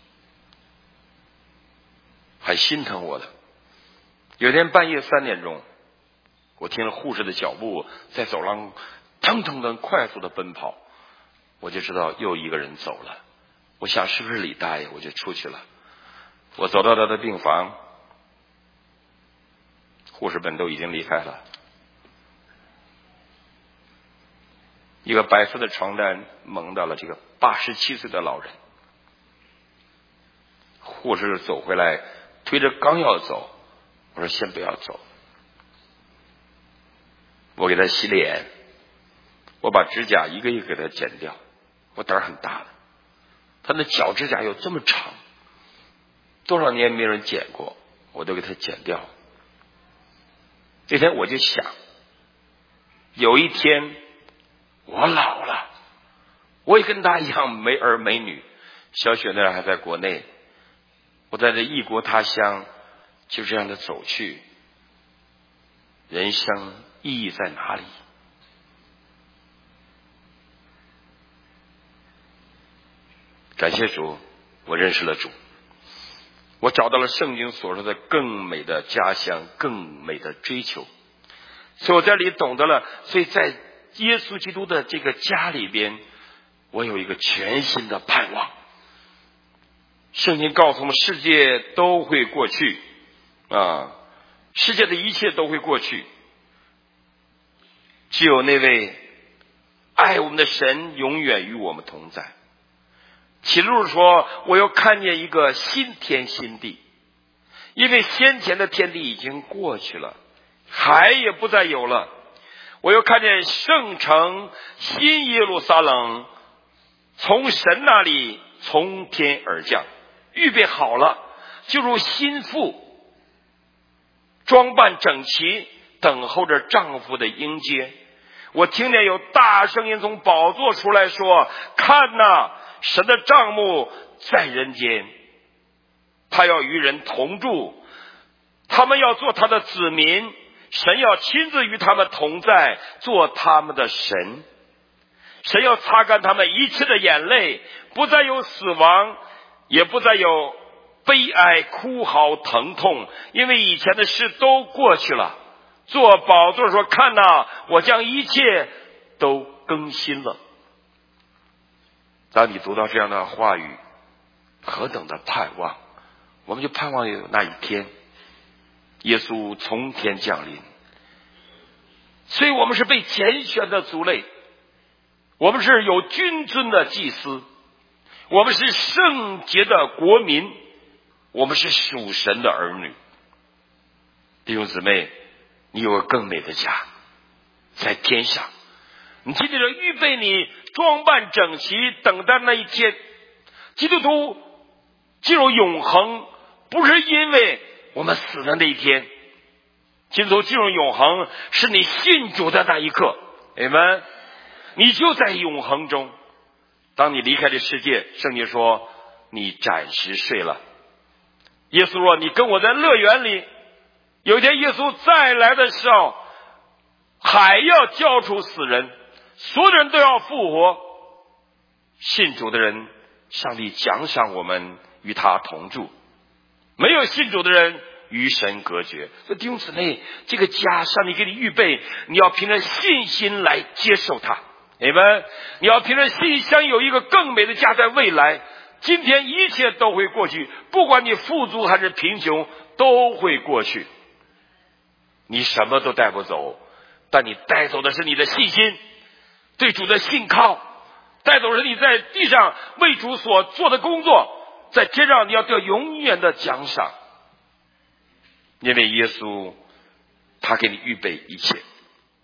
很心疼我的。有天半夜3点钟，我听了护士的脚步在走廊腾腾的快速的奔跑，我就知道又一个人走了。我想是不是李大爷，我就出去了。我走到他的病房，护士们都已经离开了，一个白色的床单蒙到了这个87岁的老人。护士走回来，推着刚要走，我说先不要走，我给他洗脸，我把指甲一个一个给他剪掉，我胆儿很大的，他的脚指甲有这么长，多少年没人剪过，我都给他剪掉。这天我就想，有一天我老了，我也跟他一样没儿没女，小雪那还在国内，我在这异国他乡就这样的走去，人生意义在哪里？感谢主，我认识了主，我找到了圣经所说的更美的家乡，更美的追求。所以我在这里懂得了，所以在耶稣基督的这个家里边，我有一个全新的盼望。圣经告诉我们，世界都会过去啊，世界的一切都会过去，只有那位爱我们的神永远与我们同在。启示录说，我又看见一个新天新地，因为先前的天地已经过去了，海也不再有了。我又看见圣城新耶路撒冷从神那里从天而降，预备好了，就如新妇装扮整齐，等候着丈夫的迎接。我听见有大声音从宝座出来说，看哪，神的帐幕在人间，他要与人同住，他们要做他的子民，神要亲自与他们同在，做他们的神。神要擦干他们一切的眼泪，不再有死亡，也不再有悲哀、哭嚎、疼痛，因为以前的事都过去了。坐宝座说，看哪，我将一切都更新了。当你读到这样的话语，何等的盼望！我们就盼望有那一天耶稣从天降临。所以我们是被拣选的族类，我们是有君尊的祭司，我们是圣洁的国民，我们是属神的儿女。弟兄姊妹，你有个更美的家在天上，你记得预备你装扮整齐，等待那一天。基督徒进入永恒，不是因为我们死的那一天，基督徒进入永恒是你信主的那一刻。阿们。你就在永恒中，当你离开这世界，圣经说你暂时睡了。耶稣说，你跟我在乐园里，有一天耶稣再来的时候，还要叫出死人，所有的人都要复活。信主的人，上帝奖赏我们与他同住，没有信主的人与神隔绝。所以弟兄姊妹，这个家上帝给你预备，你要凭着信心来接受它。你们，你要凭着信相有一个更美的家在未来。今天一切都会过去，不管你富足还是贫穷，都会过去。你什么都带不走，但你带走的是你的信心，对主的信靠，带走是你在地上为主所做的工作，在天上你要得永远的奖赏。因为耶稣他给你预备一切。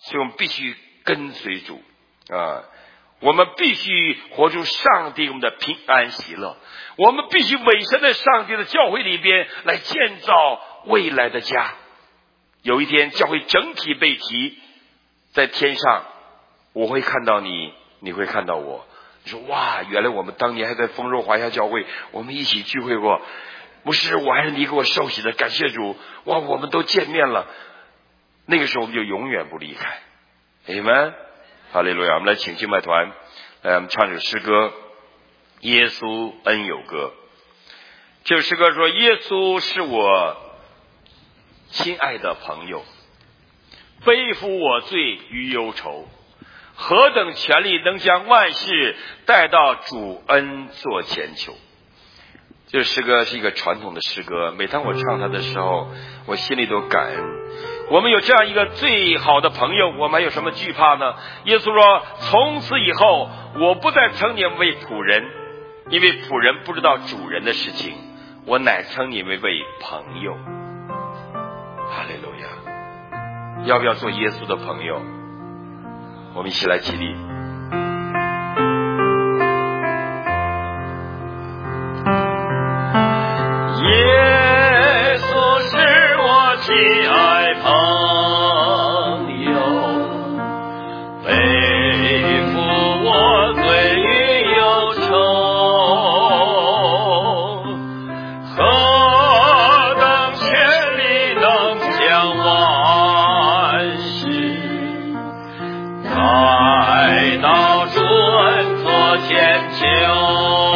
所以我们必须跟随主啊！我们必须活出上帝我们的平安喜乐，我们必须委身在上帝的教会里边来建造未来的家。有一天教会整体被提在天上，我会看到你，你会看到我。你说哇，原来我们当年还在丰州华夏教会，我们一起聚会过。牧师，我还是你给我受洗的，感谢主！哇，我们都见面了。那个时候我们就永远不离开。Amen， 哈利路亚！我们来请敬拜团，来我们唱这首诗歌《耶稣恩友歌》。这首诗歌说：耶稣是我亲爱的朋友，背负我罪与忧愁，何等权力能将万事带到主恩座前求。这首诗歌是一个传统的诗歌，每当我唱它的时候，我心里都感恩。我们有这样一个最好的朋友，我们还有什么惧怕呢？耶稣说：从此以后，我不再称你们为仆人，因为仆人不知道主人的事情，我乃称你们为朋友。哈利路亚！要不要做耶稣的朋友？我们一起来起立。耶稣是我亲爱朋友，背负我罪与忧愁，何等权力能将万事带到主恩座前求。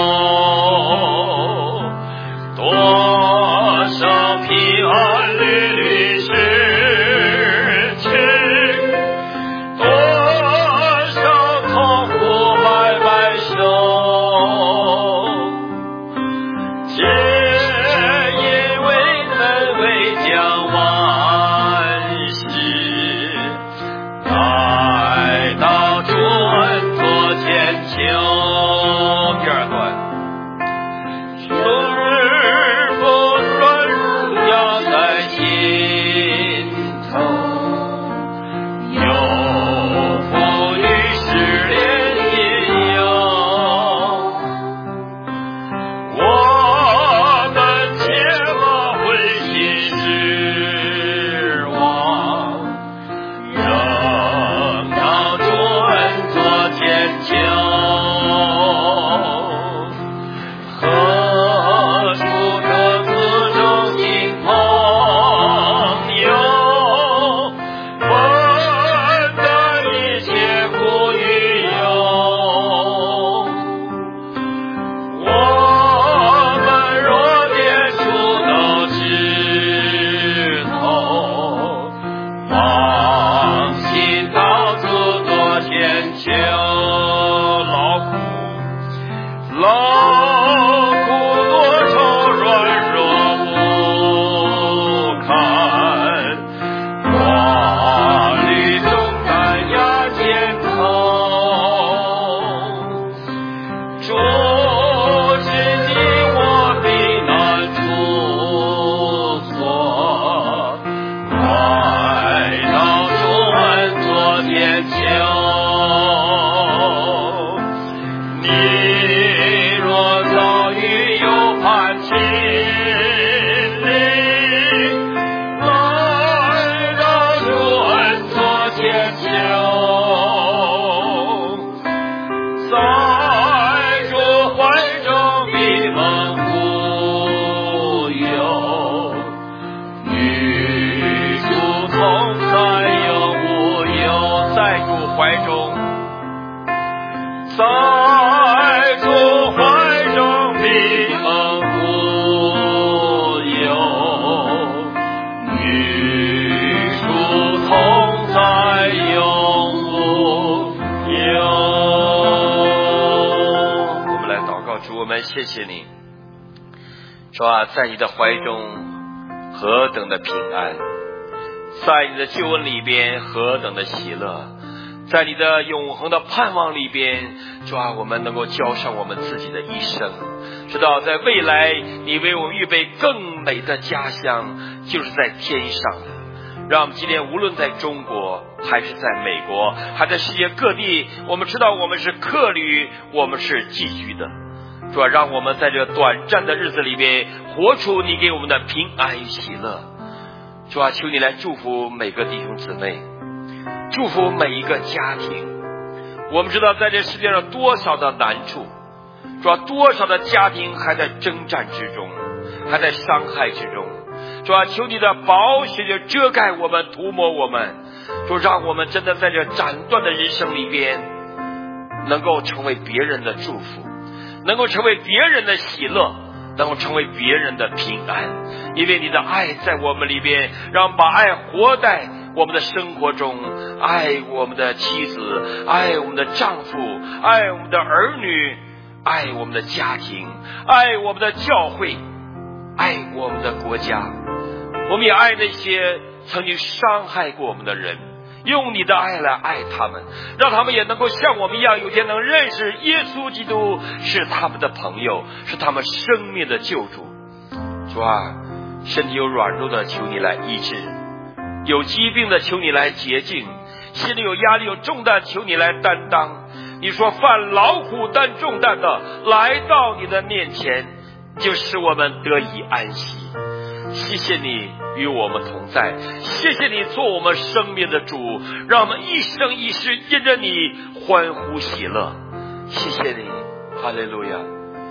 谢谢你，主啊，在你的怀中何等的平安，在你的救恩里边何等的喜乐，在你的永恒的盼望里边，主啊，我们能够交上我们自己的一生，知道在未来你为我们预备更美的家乡，就是在天上的。 让我们今天无论在中国还是在美国还在世界各地，我们知道我们是客旅，我们是寄居的。主啊，让我们在这短暂的日子里边活出你给我们的平安与喜乐。主啊，求你来祝福每个弟兄姊妹，祝福每一个家庭。我们知道在这世界上多少的难处，主啊，多少的家庭还在征战之中，还在伤害之中。主啊，求你的宝血就遮盖我们，涂抹我们。主，让我们真的在这斩断的人生里边能够成为别人的祝福，能够成为别人的喜乐，能够成为别人的平安。因为你的爱在我们里边，让我们把爱活在我们的生活中，爱我们的妻子，爱我们的丈夫，爱我们的儿女，爱我们的家庭，爱我们的教会，爱我们的国家。我们也爱那些曾经伤害过我们的人，用你的爱来爱他们，让他们也能够像我们一样，有天能认识耶稣基督是他们的朋友，是他们生命的救主。主啊，身体有软弱的求你来医治，有疾病的求你来洁净，心里有压力有重担求你来担当。你说犯劳苦担重担的来到你的面前，就使我们得以安息。谢谢你与我们同在，谢谢你做我们生命的主，让我们一生一世因着你欢呼喜乐。谢谢你，哈利路亚。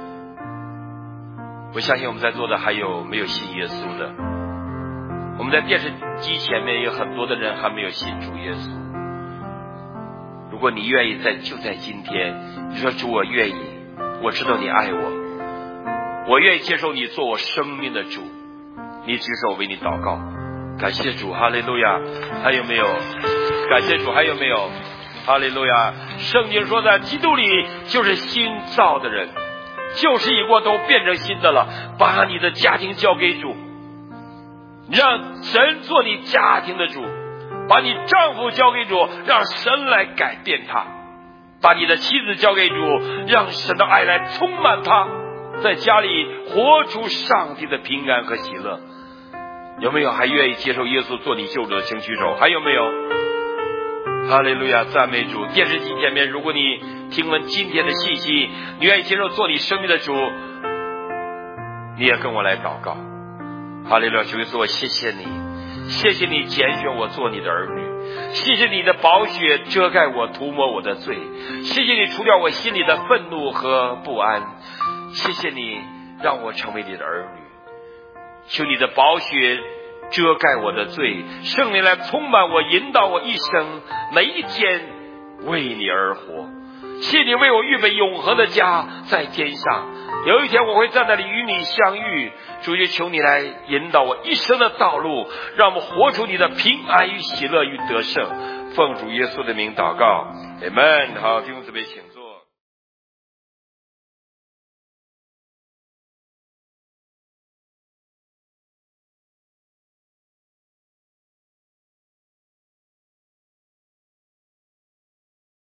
我相信我们在座的还有没有信耶稣的，我们在电视机前面有很多的人还没有信主耶稣。如果你愿意就在今天，你说主，我愿意，我知道你爱我，我愿意接受你做我生命的主，你举手为你祷告。感谢主，哈利路亚。还有没有？感谢主，还有没有？哈利路亚。圣经说在基督里就是新造的人，旧事已过，都变成新的了。把你的家庭交给主，让神做你家庭的主，把你丈夫交给主，让神来改变他，把你的妻子交给主，让神的爱来充满他，在家里活出上帝的平安和喜乐。有没有还愿意接受耶稣做你救主的，请举手。还有没有？哈利路亚，赞美主。电视机前面，如果你听闻今天的信息，你愿意接受做你生命的主，你也跟我来祷告。哈利路亚，主耶稣，我谢谢你，谢谢你拣选我做你的儿女，谢谢你的宝血遮盖我，涂抹我的罪，谢谢你除掉我心里的愤怒和不安，谢谢你让我成为你的儿女。求你的宝血遮盖我的罪，圣灵来充满我，引导我一生，每一天为你而活。谢你为我预备永恒的家在天上，有一天我会在那里与你相遇。主耶稣，求你来引导我一生的道路，让我们活出你的平安与喜乐与得胜。奉主耶稣的名祷告，阿们。好，弟兄姊妹请。